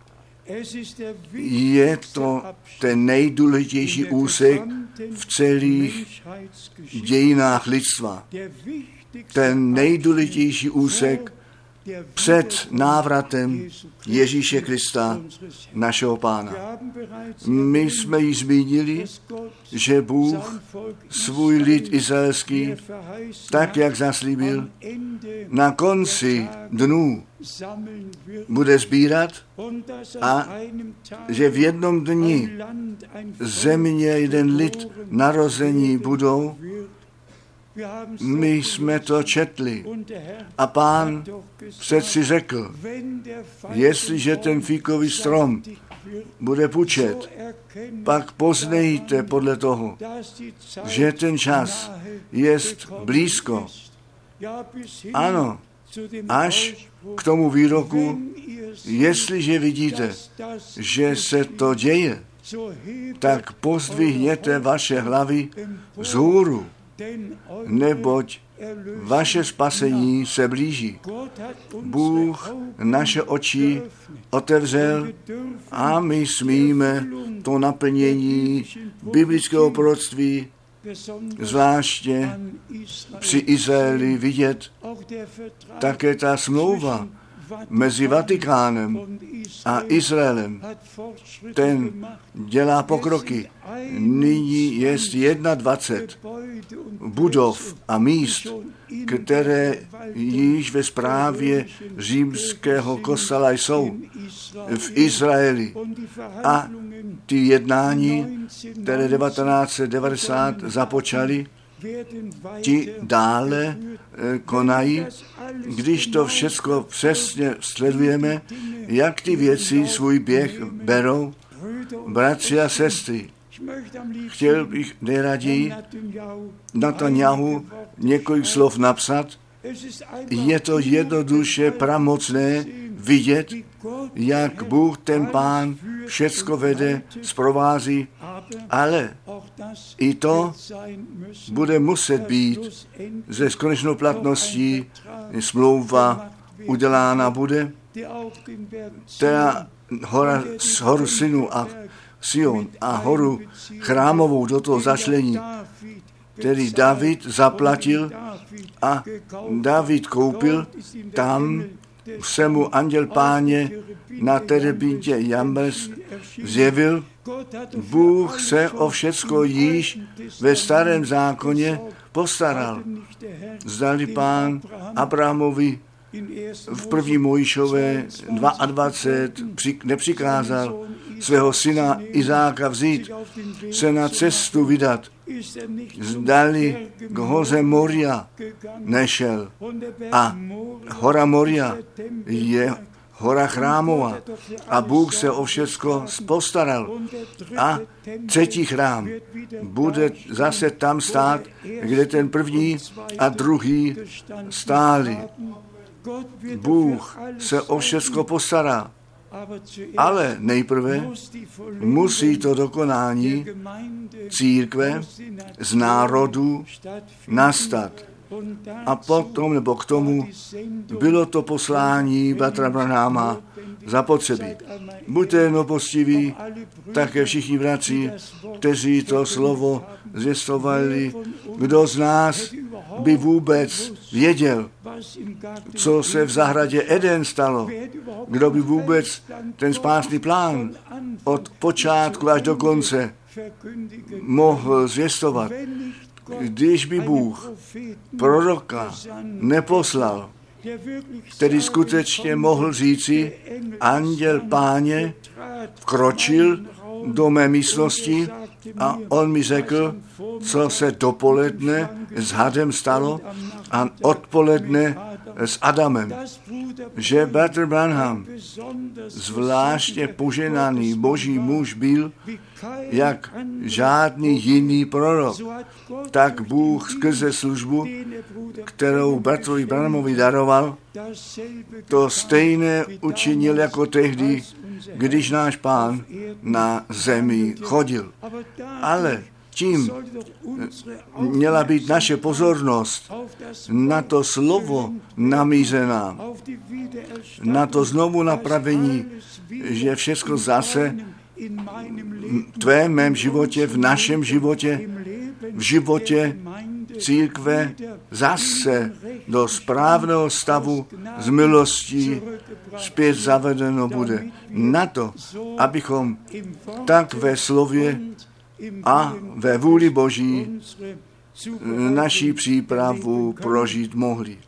Je to ten nejdůležitější úsek v celých dějinách lidstva. Ten nejdůležitější úsek před návratem Ježíše Krista, našeho Pána. My jsme již zmínili, že Bůh svůj lid izraelský, tak jak zaslíbil, na konci dnů bude sbírat a že v jednom dni země jeden lid narození budou. My jsme to četli a Pán přeci řekl, jestliže ten fíkový strom bude pučet, pak poznejte podle toho, že ten čas je blízko. Ano, až k tomu výroku, jestliže vidíte, že se to děje, tak pozdvihněte vaše hlavy vzhůru, neboť vaše spasení se blíží. Bůh naše oči otevřel a my smíme to naplnění biblického proroctví zvláště při Izraeli vidět. Také ta smlouva mezi Vatikánem a Izraelem, ten dělá pokroky. Nyní je dvacet jedna budov a míst, které již ve správě římského kostela jsou v Izraeli. A ty jednání, které devatenáct set devadesát započaly, ti dále konají, když to všechno přesně sledujeme, jak ty věci svůj běh berou. Bratři a sestry, chtěl bych nejraději Netanjahu několik slov napsat. Je to jednoduše pramocné vidět, jak Bůh, ten Pán, všecko vede, zprovází, ale i to bude muset být ze konečnou platností smlouva udělána bude, která hora, horu synu a Sion a horu chrámovou do toho začlení, který David zaplatil a David koupil, tam se mu anděl Páně na terebintě Jambres zjevil. Bůh se o všecko již ve starém zákoně postaral. Zdali Pán Abrahamovi v první Mojžíšové dvacet dva nepřikázal svého syna Izáka vzít, se na cestu vydat. Zdali k hoře Moria nešel. A hora Moria je hora chrámová. A Bůh se o všecko postaral. A třetí chrám bude zase tam stát, kde ten první a druhý stáli. Bůh se o všecko postará. Ale nejprve musí to dokonání církve z národů nastat. A potom nebo k tomu bylo to poslání bratra Branhama zapotřebí. Buďte jednopostiví, také všichni bratři, kteří to slovo zvěstovali. Kdo z nás by vůbec věděl, co se v zahradě Eden stalo? Kdo by vůbec ten spásný plán od počátku až do konce mohl zvěstovat? Když by Bůh proroka neposlal, který skutečně mohl říci, anděl Páně vkročil do mé místnosti a on mi řekl, co se dopoledne s hadem stalo a odpoledne s Adamem. Že bratr Branham, zvláště poženaný boží muž byl, jak žádný jiný prorok, tak Bůh skrze službu, kterou bratrovi Branhamovi daroval, to stejné učinil jako tehdy, když náš Pán na zemi chodil. Ale tím měla být naše pozornost na to slovo namířená, na to znovu napravení, že všechno zase v tvém, mém životě, v našem životě, v životě církve zase do správného stavu z milostí zpět zavedeno bude. Na to, abychom tak ve slově a ve vůli Boží naší přípravu prožít mohli.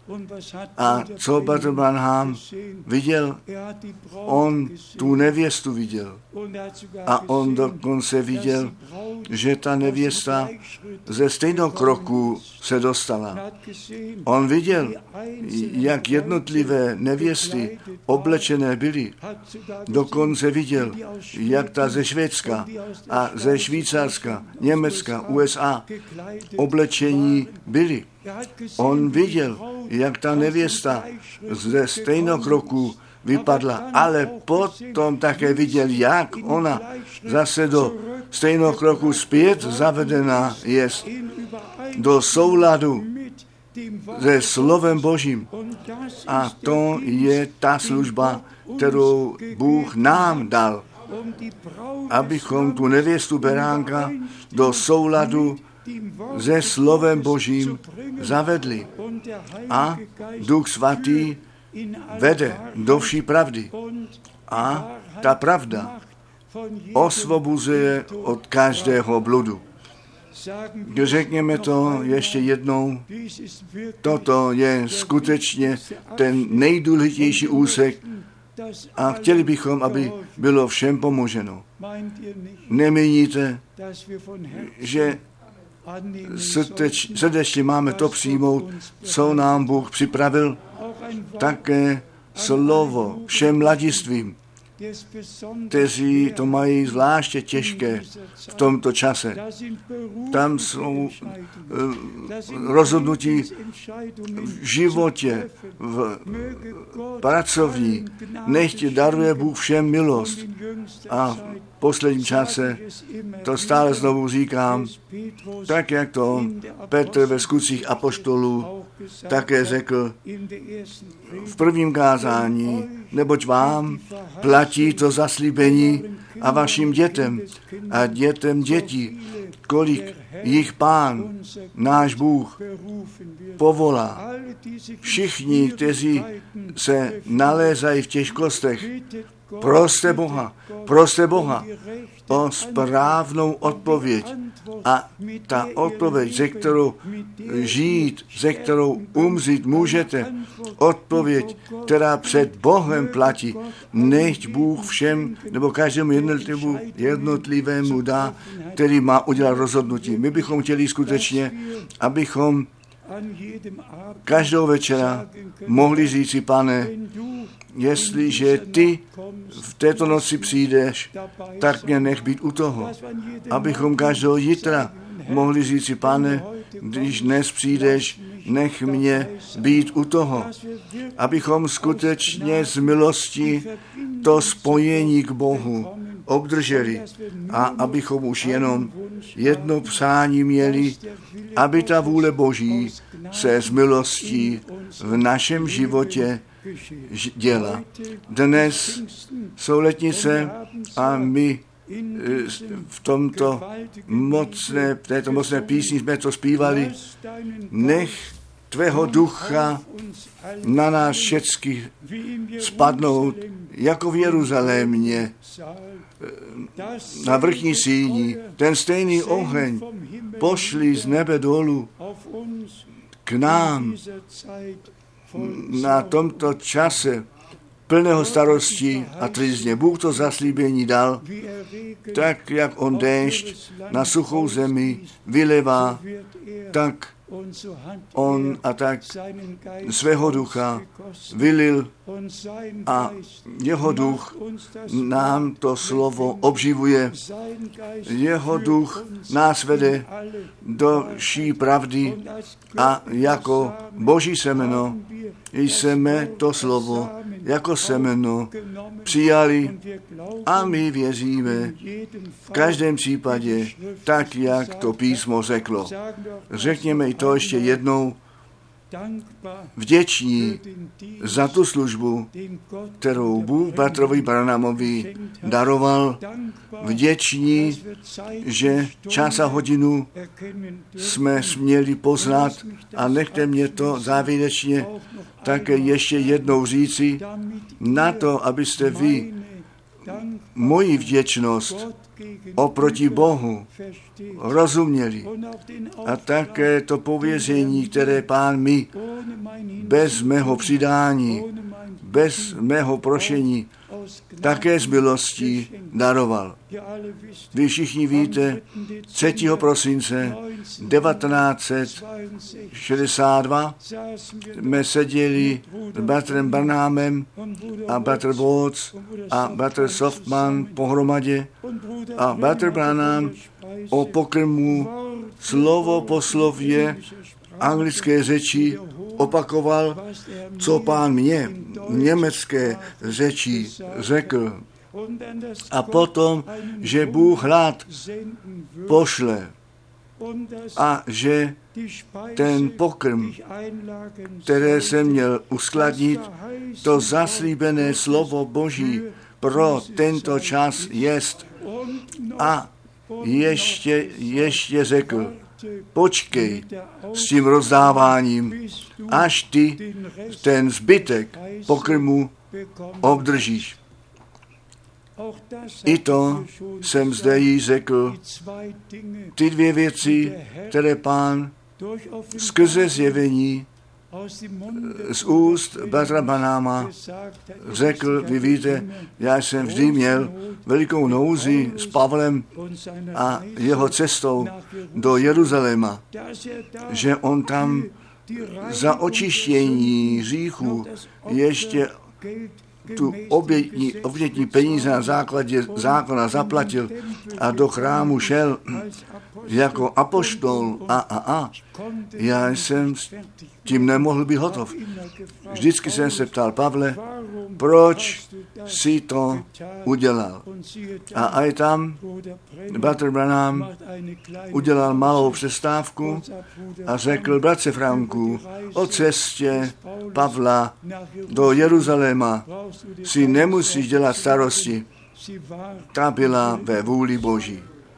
A co bratr Branham viděl? On tu nevěstu viděl. A on dokonce viděl, že ta nevěsta ze stejného kroku se dostala. On viděl, jak jednotlivé nevěsty oblečené byly. Dokonce viděl, jak ta ze Švédska a ze Švýcarska, Německa, U S A oblečení byly. On viděl, jak ta nevěsta ze stejného kroku vypadla, ale potom také viděl, jak ona zase do stejného kroku zpět zavedená je do souladu se slovem Božím. A to je ta služba, kterou Bůh nám dal, abychom tu nevěstu beránka do souladu se slovem Božím zavedli. A Duch Svatý vede do vší pravdy. A ta pravda osvobozuje od každého bludu. Řekněme to ještě jednou, toto je skutečně ten nejdůležitější úsek a chtěli bychom, aby bylo všem pomoženo. Nemíníte, že srdeč, srdečně máme to přijmout, co nám Bůh připravil, také slovo všem mladistvím, kteří to mají zvláště těžké v tomto čase. Tam jsou rozhodnutí v životě, v pracovní. Nechť daruje Bůh všem milost. A v posledním čase to stále znovu říkám, tak jak to Petr ve skutcích apoštolů také řekl v prvním kázání, neboť vám platí to zaslíbení a vašim dětem a dětem dětí, kolik jich Pán, náš Bůh, povolá. Všichni, kteří se nalézají v těžkostech, proste Boha, proste Boha o správnou odpověď. A ta odpověď, ze kterou žít, ze kterou umřít můžete, odpověď, která před Bohem platí, nechť Bůh všem, nebo každému jednotlivému, jednotlivému dá, který má udělat rozhodnutí. My bychom chtěli skutečně, abychom každou večera mohli říci, Pane, jestliže ty v této noci přijdeš, tak mě nech být u toho. Abychom každého jitra mohli říci, Pane, když dnes přijdeš, nech mě být u toho. Abychom skutečně z milosti to spojení k Bohu obdrželi a abychom už jenom jedno přání měli, aby ta vůle Boží se z milostí v našem životě děla. Dnes jsou letnice a my v tomto mocné, v této mocné písni jsme to zpívali. Nech tvého ducha na nás všecky spadnout, jako v Jeruzalémě, na vrchní síni. Ten stejný oheň pošli z nebe dolů k nám na tomto čase plného starostí a trýzně. Bůh to zaslíbení dal, tak jak on déšť na suchou zemi vylevá, tak on a tak svého ducha vylil a jeho duch nám to slovo obživuje. Jeho duch nás vede do vší pravdy a jako Boží semeno jsme to slovo jako semeno přijali a my věříme v každém případě tak, jak to písmo řeklo. Řekněme i to ještě jednou, vděční za tu službu, kterou Bůh Bartovi Branhamovi daroval, vděční, že čas a hodinu jsme směli poznat a nechte mě to závěrečně také ještě jednou říci, na to, abyste vy moji vděčnost oproti Bohu rozuměli. A také to pověření, které Pán mi bez mého přidání, bez mého prošení, také z milostí daroval. Vy všichni víte, třetího prosince devatenáct set šedesát dva jsme seděli s bratrem Branhamem a bratr Watts a bratr Softman pohromadě a bratr Branham o pokrmu slovo po slově anglické řeči opakoval, co Pán mě německé řeči řekl. A potom, že Bůh hlad pošle a že ten pokrm, které jsem měl uskladnit, to zaslíbené slovo Boží pro tento čas jest. A ještě, ještě řekl, počkej s tím rozdáváním, až ty ten zbytek pokrmu obdržíš. I to jsem zde jí řekl, ty dvě věci, které Pán skrze zjevení z úst bratra Branhama řekl, vy víte, já jsem vždy měl velikou nouzi s Pavlem a jeho cestou do Jeruzaléma, že on tam za očištění hříchů ještě tu obětní, obětní peníze na základě zákona zaplatil a do chrámu šel jako apoštol a a a. Já jsem s tím nemohl být hotov. Vždycky jsem se ptal, Pavle, proč si to udělal? A aj tam bratr Branham udělal malou přestávku a řekl, bratře Franku, o cestě Pavla do Jeruzaléma si nemusíš dělat starosti. Ta byla ve vůli Boží.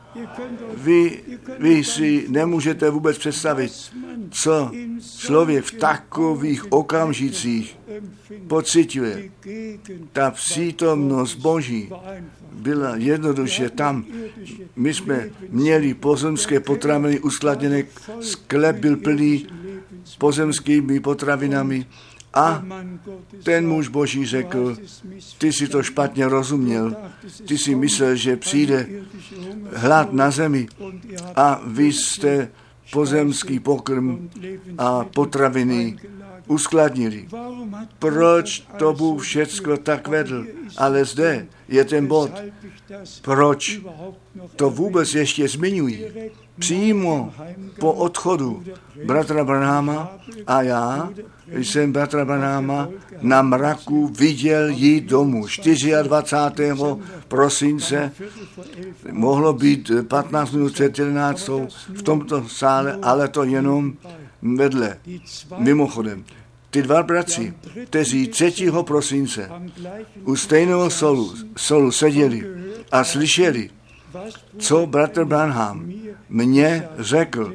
Vy, vy si nemůžete vůbec představit, co člověk v takových okamžicích pociťuje. Ta přítomnost Boží byla jednoduše tam. My jsme měli pozemské potraviny uskladněné, sklep byl plný pozemskými potravinami a ten muž Boží řekl, ty si to špatně rozuměl, ty si myslel, že přijde hlad na zemi a vy jste pozemský pokrm a potraviny uskladnili. Proč to Bůh všecko tak vedl? Ale zde je ten bod. Proč to vůbec ještě zmiňují? Přímo po odchodu bratra Branhama a já jsem bratra Branhama na mraku viděl jít domů. dvacátého čtvrtého prosince mohlo být patnáct minut před jedenáctou v tomto sále, ale to jenom vedle. Mimochodem, ty dva bratři, kteří třetího prosince u stejného solu, solu seděli a slyšeli, co bratr Branham mně řekl.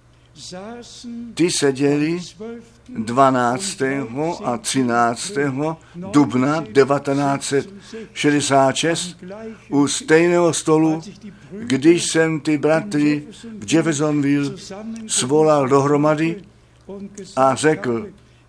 Ty seděli dvanáctého a třináctého dubna devatenáct set šedesát šest u stejného stolu, když jsem ty bratry v Jeffersonville svolal dohromady a řekl,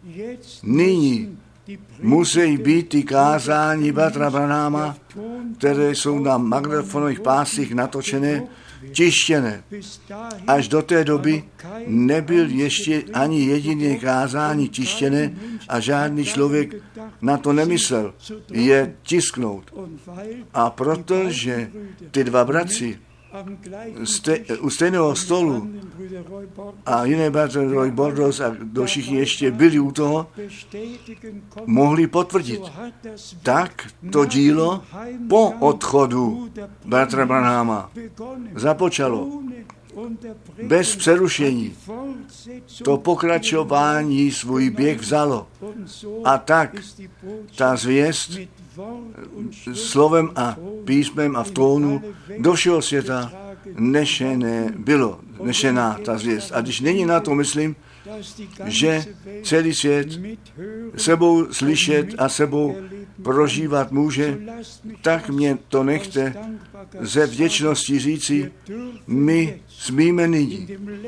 nyní musí být ty kázání bratra Branhama, které jsou na magnetofonových pásích natočené, tištěné. Až do té doby nebyl ještě ani jediné kázání tištěné a žádný člověk na to nemyslel je tisknout. A protože ty dva bratři Ste, u stejného stolu a jiné bratr Roy Bordos a kdo všichni ještě byli u toho, mohli potvrdit. Tak to dílo po odchodu bratra Branhama započalo. Bez přerušení. To pokračování svůj běh vzalo. A tak ta zvěst slovem a písmem a v tónu do všeho světa nešené bylo, nešená ta zvěst. A když není na to, myslím, že celý svět sebou slyšet a sebou prožívat může, tak mě to nechte ze vděčnosti říci, my smíme nyní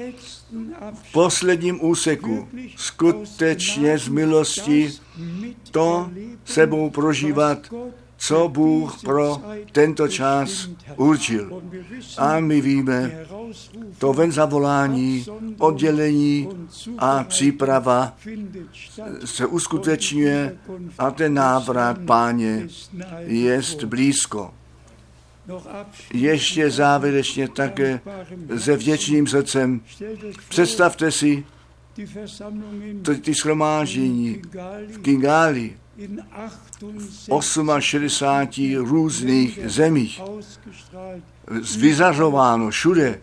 v posledním úseku skutečně z milosti to sebou prožívat, co Bůh pro tento čas určil. A my víme, to ven zavolání, oddělení a příprava se uskutečňuje a ten návrat Páně jest blízko. Ještě závěrečně také se vděčným srdcem. Představte si ty shromáždění v Kigali v šedesáti osmi různých zemích. Vyzařováno všude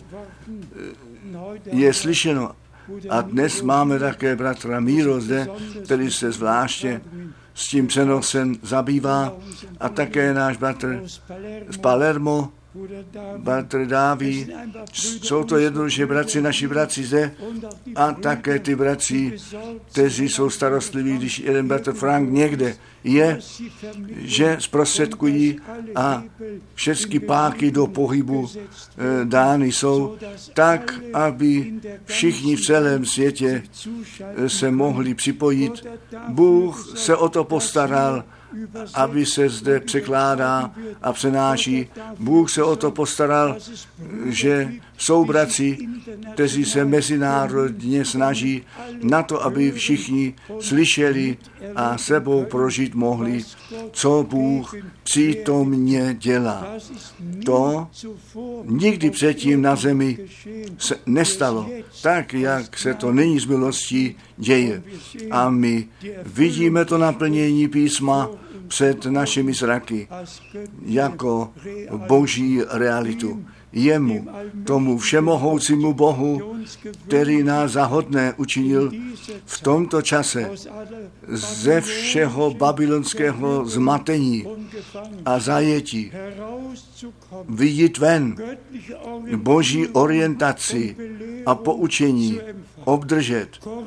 je slyšeno. A dnes máme také bratra Míro zde, který se zvláště s tím přenosem zabývá a také náš bratr z Palermo Bratr Dáví, jsou to jednoduše bratři, naši bratři zde a také ty bratři, kteří jsou starostliví, když jeden bratr Frank někde je, že zprostředkují a všechny páky do pohybu e, dány jsou, tak, aby všichni v celém světě e, se mohli připojit. Bůh se o to postaral, aby se zde překládá a přenáší. Bůh se o to postaral, že jsou bratři, kteří se mezinárodně snaží na to, aby všichni slyšeli a sebou prožít mohli, co Bůh přítomně dělá. To nikdy předtím na zemi se nestalo, tak, jak se to nyní z milostí děje. A my vidíme to naplnění písma před našimi zraky jako boží realitu. Jemu, tomu všemohoucímu Bohu, který nás za hodné učinil v tomto čase ze všeho babylonského zmatení a zajetí vyjít ven, boží orientaci a poučení obdržet,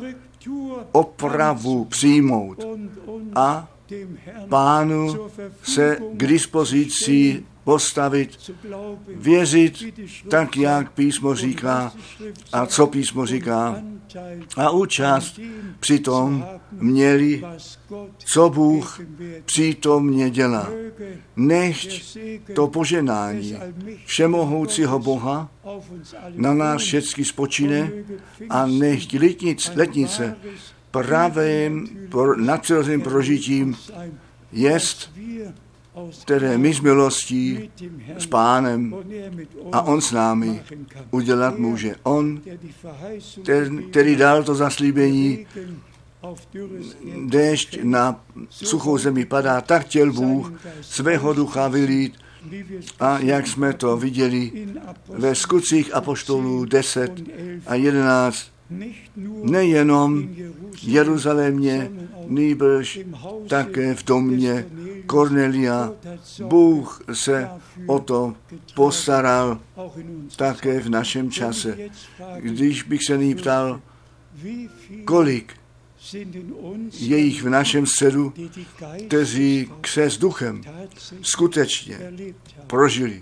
opravu přijmout a Pánu se k dispozici postavit, věřit tak, jak písmo říká a co písmo říká a účast přitom měli, co Bůh přítomně dělá. Nechť to poženání všemohoucího Boha na nás všechny spočine a nechť letnic, letnice pravým nadpřirozeným prožitím jest, které my s milostí, s Pánem a On s námi udělat může. On, ten, který dal to zaslíbení, déšť na suchou zemi padá, tak chtěl Bůh svého ducha vylít. A jak jsme to viděli ve skutcích apoštolů deset a jedenáct, nejenom v Jeruzalémě, nýbrž také v domě Kornelia. Bůh se o to postaral také v našem čase. Když bych se nyní ptal, kolik je jich v našem středu, kteří se s duchem skutečně prožili.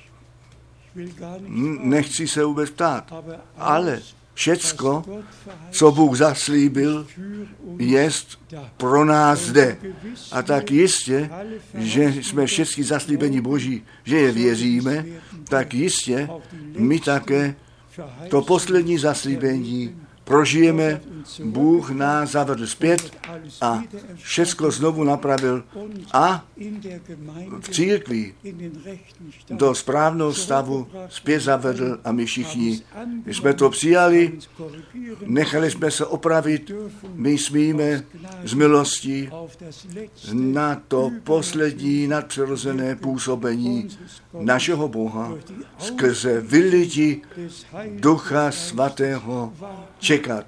Nechci se vůbec ptát, ale všecko, co Bůh zaslíbil, jest pro nás zde. A tak jistě, že jsme všichni zaslíbení Boží, že je věříme, tak jistě my také to poslední zaslíbení prožijeme. Bůh nás zavedl zpět a všecko znovu napravil a v církvi do správného stavu zpět zavedl a my všichni jsme to přijali, nechali jsme se opravit, my smíme z milostí na to poslední nadpřirozené působení našeho Boha skrze vylití Ducha Svatého čekat.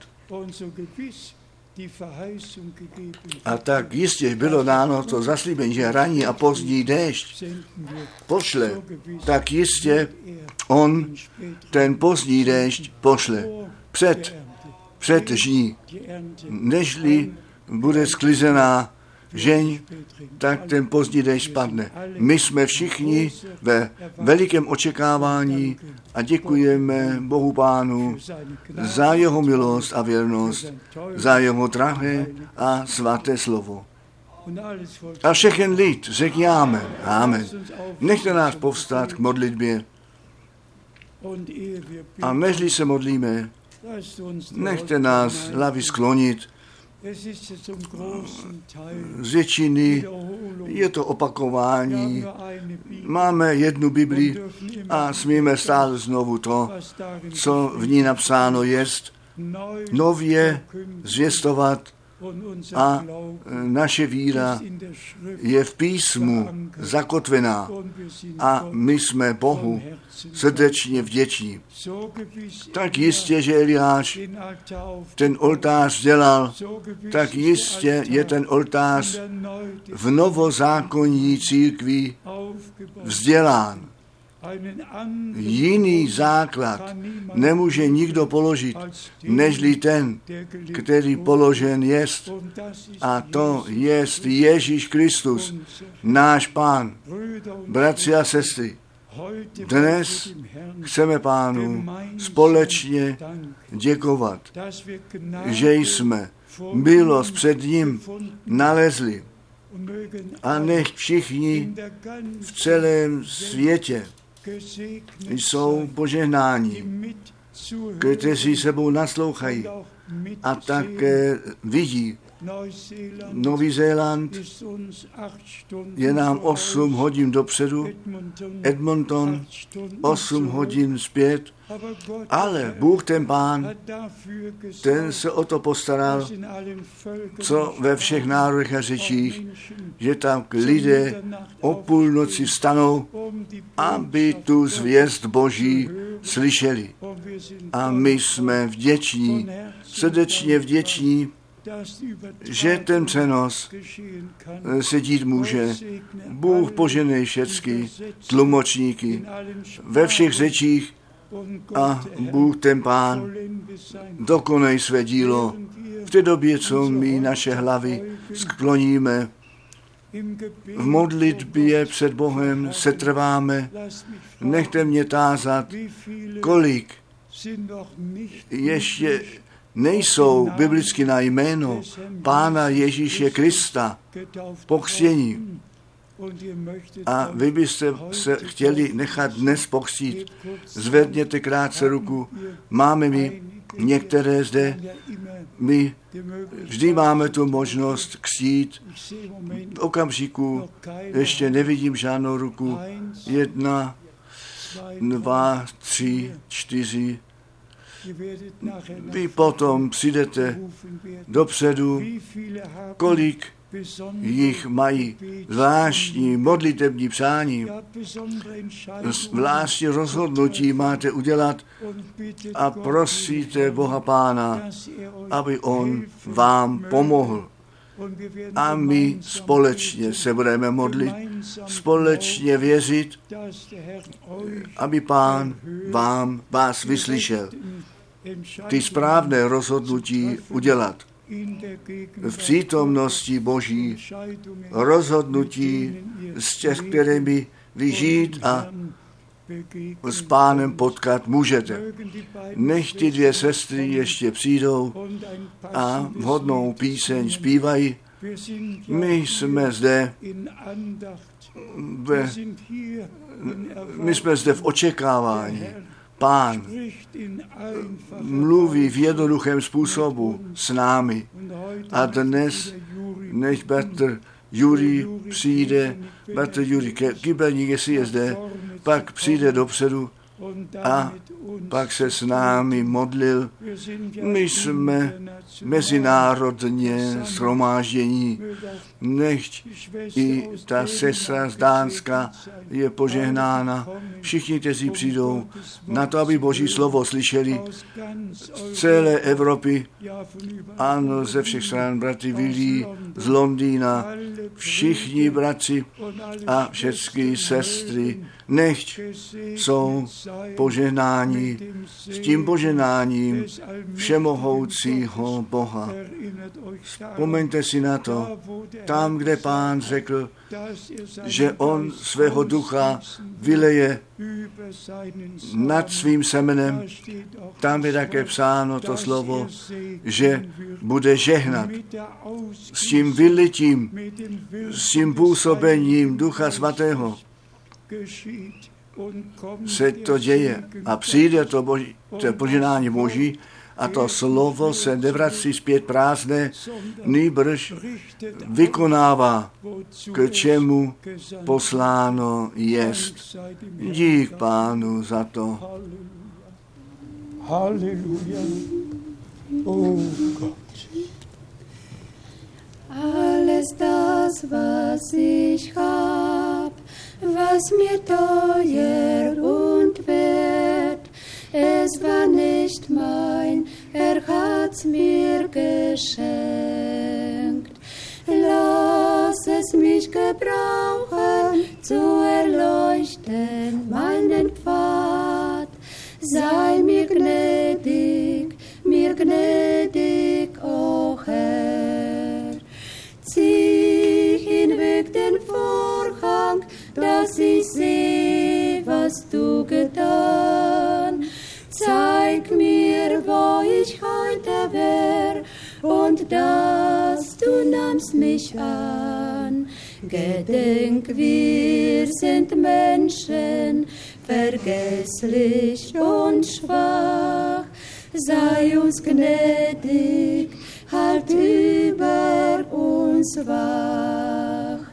A tak jistě bylo dáno to zaslíbení, že ranní a pozdní déšť pošle, tak jistě on ten pozdní déšť pošle před, před žní, nežli bude sklizená žeň, tak ten pozdní déšť padne. My jsme všichni ve velikém očekávání a děkujeme Bohu Pánu za jeho milost a věrnost, za jeho drahé a svaté slovo. A všechen lid řekni amen. Amen. Nechte nás povstat k modlitbě. A nežli se modlíme, nechte nás hlavy sklonit. Z většiny je to opakování. Máme jednu Bibli a smíme stále znovu to, co v ní napsáno jest, nově zvěstovat a naše víra je v písmu zakotvená a my jsme Bohu srdečně vděční. Tak jistě, že Eliáš ten oltář dělal, tak jistě je ten oltář v novozákonní církvi vzdělán. Jiný základ nemůže nikdo položit, nežli ten, který položen jest. A to jest Ježíš Kristus, náš Pán. Bratři a sestry, dnes chceme Pánu společně děkovat, že jsme milost před ním nalezli. A nech všichni v celém světě jsou požehnáni, kteří sebou naslouchají a také vidí. Nový Zéland je nám osm hodin dopředu, Edmonton osm hodin zpět, ale Bůh ten Pán, ten se o to postaral, co ve všech národech a řečích, že tam lidé o půlnoci vstanou, aby tu zvěst Boží slyšeli. A my jsme vděční, srdečně vděční, že ten přenos se dít může. Bůh poženej všecky tlumočníky ve všech řečích a Bůh ten Pán dokonej své dílo v té době, co my naše hlavy skloníme. V modlitbě před Bohem se trváme. Nechte mě tázat, kolik ještě nejsou biblicky na jméno Pána Ježíše Krista pokřtění. A vy byste se chtěli nechat dnes pokřtít. Zvedněte krátce ruku. Máme my některé zde. My vždy máme tu možnost křtít. V okamžiku ještě nevidím žádnou ruku. Jedna, dva, tři, čtyři. Vy potom přijdete dopředu, kolik jich mají zvláštní modlitební přání, zvláštní rozhodnutí máte udělat a prosíte Boha Pána, aby on vám pomohl. A my společně se budeme modlit, společně věřit, aby Pán vám vás vyslyšel. Ty správné rozhodnutí udělat. V přítomnosti Boží rozhodnutí, s těch, kterými vy žít a s Pánem potkat můžete. Nech ty dvě sestry ještě přijdou a vhodnou píseň zpívají. My jsme zde ve, my jsme zde v očekávání. Pán mluví v jednoduchém způsobu s námi. A dnes, než bratr Juri přijde, bratr Juri Kybelník, jestli je zde, pak přijde dopředu a pak se s námi modlil. My jsme mezinárodně shromáždění, nechť i ta sestra z Dánska je požehnána. Všichni, kteří přijdou na to, aby Boží slovo slyšeli z celé Evropy, ano, ze všech stran, bratři Vilí z Londýna, všichni bratři a všechny sestry, nechť jsou požehnáni s tím požehnáním všemohoucího Boha. Vzpomeňte si na to, tam, kde Pán řekl, že on svého ducha vyleje nad svým semenem, tam je také psáno to slovo, že bude žehnat. S tím vylitím, s tím působením Ducha Svatého se to děje a přijde to, boží, to požehnání Boží a to slovo se nevrací zpět prázdné, nýbrž vykonává, k čemu posláno jest. Dík Pánu za to. Halleluja. Oh Gott. Alles das, was ich hab, was mir teuer und wert, es war nicht mein, er hat's mir geschenkt. Lass es mich gebrauchen, zu erleuchten meinen mir, wo ich heute wär, und dass du nahmst mich an. Gedenk, wir sind Menschen, vergesslich und schwach. Sei uns gnädig, halt über uns wacht.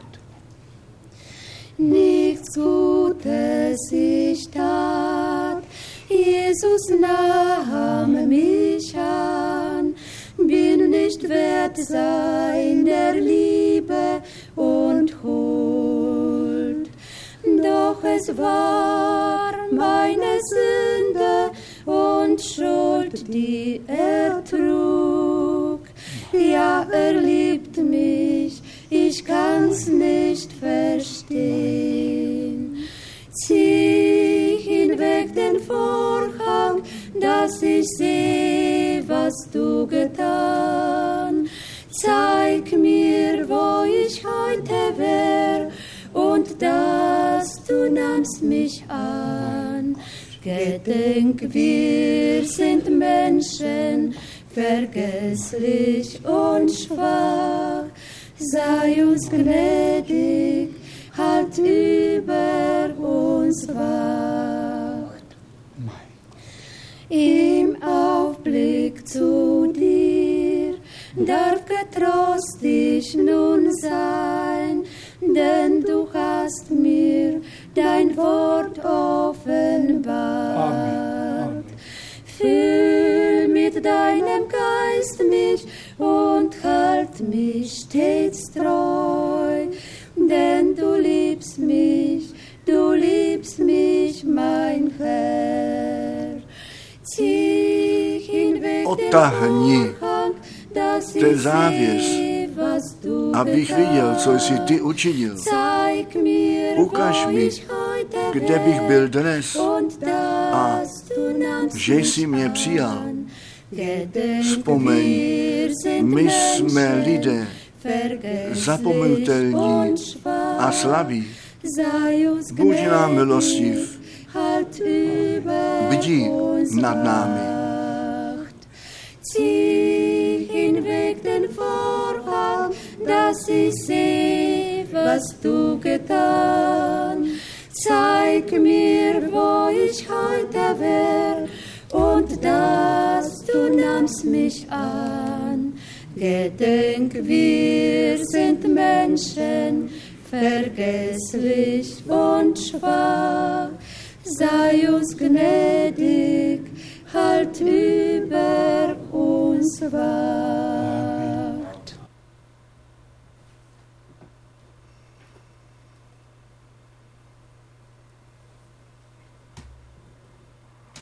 Nichts Gutes ich tat, Jesus nahm mich an, bin nicht wert seiner Liebe und Huld. Doch es war meine Sünde und Schuld, die er trug. Ja, er liebt mich, ich kann's nicht verstehen. Zieh hinweg den Vorhang, dass ich seh, was du getan. Zeig mir, wo ich heute wär, und dass du nahmst mich an. Gedenk, wir sind Menschen, vergesslich und schwach. Sei uns gnädig, halt über uns wacht. Im Aufblick zu dir darf getrost ich nun sein, denn du hast mir dein Wort offenbart. Amen. Füll mit deinem Geist mich und halt mich stets treu, denn du liebst mich, du liebst mich, mein Herr. Zieh hinweg den Vorhang, dass ich sehe, was du abych viděl, co jsi ty učinil. Ukaž mi, kde bych byl dnes a že jsi mě přijal. Vzpomeň, my jsme lidé zapomenutelní a slabí. Buď nám milostiv, bdí nad námi. Zieh hinweg den Vorhang, dass ich seh, was du getan. Zeig mir, wo ich heute wär, und dass du nahmst mich an. Gedenk, wir sind Menschen, vergesslich und schwach. Sei uns gnädig, halt über uns wahr.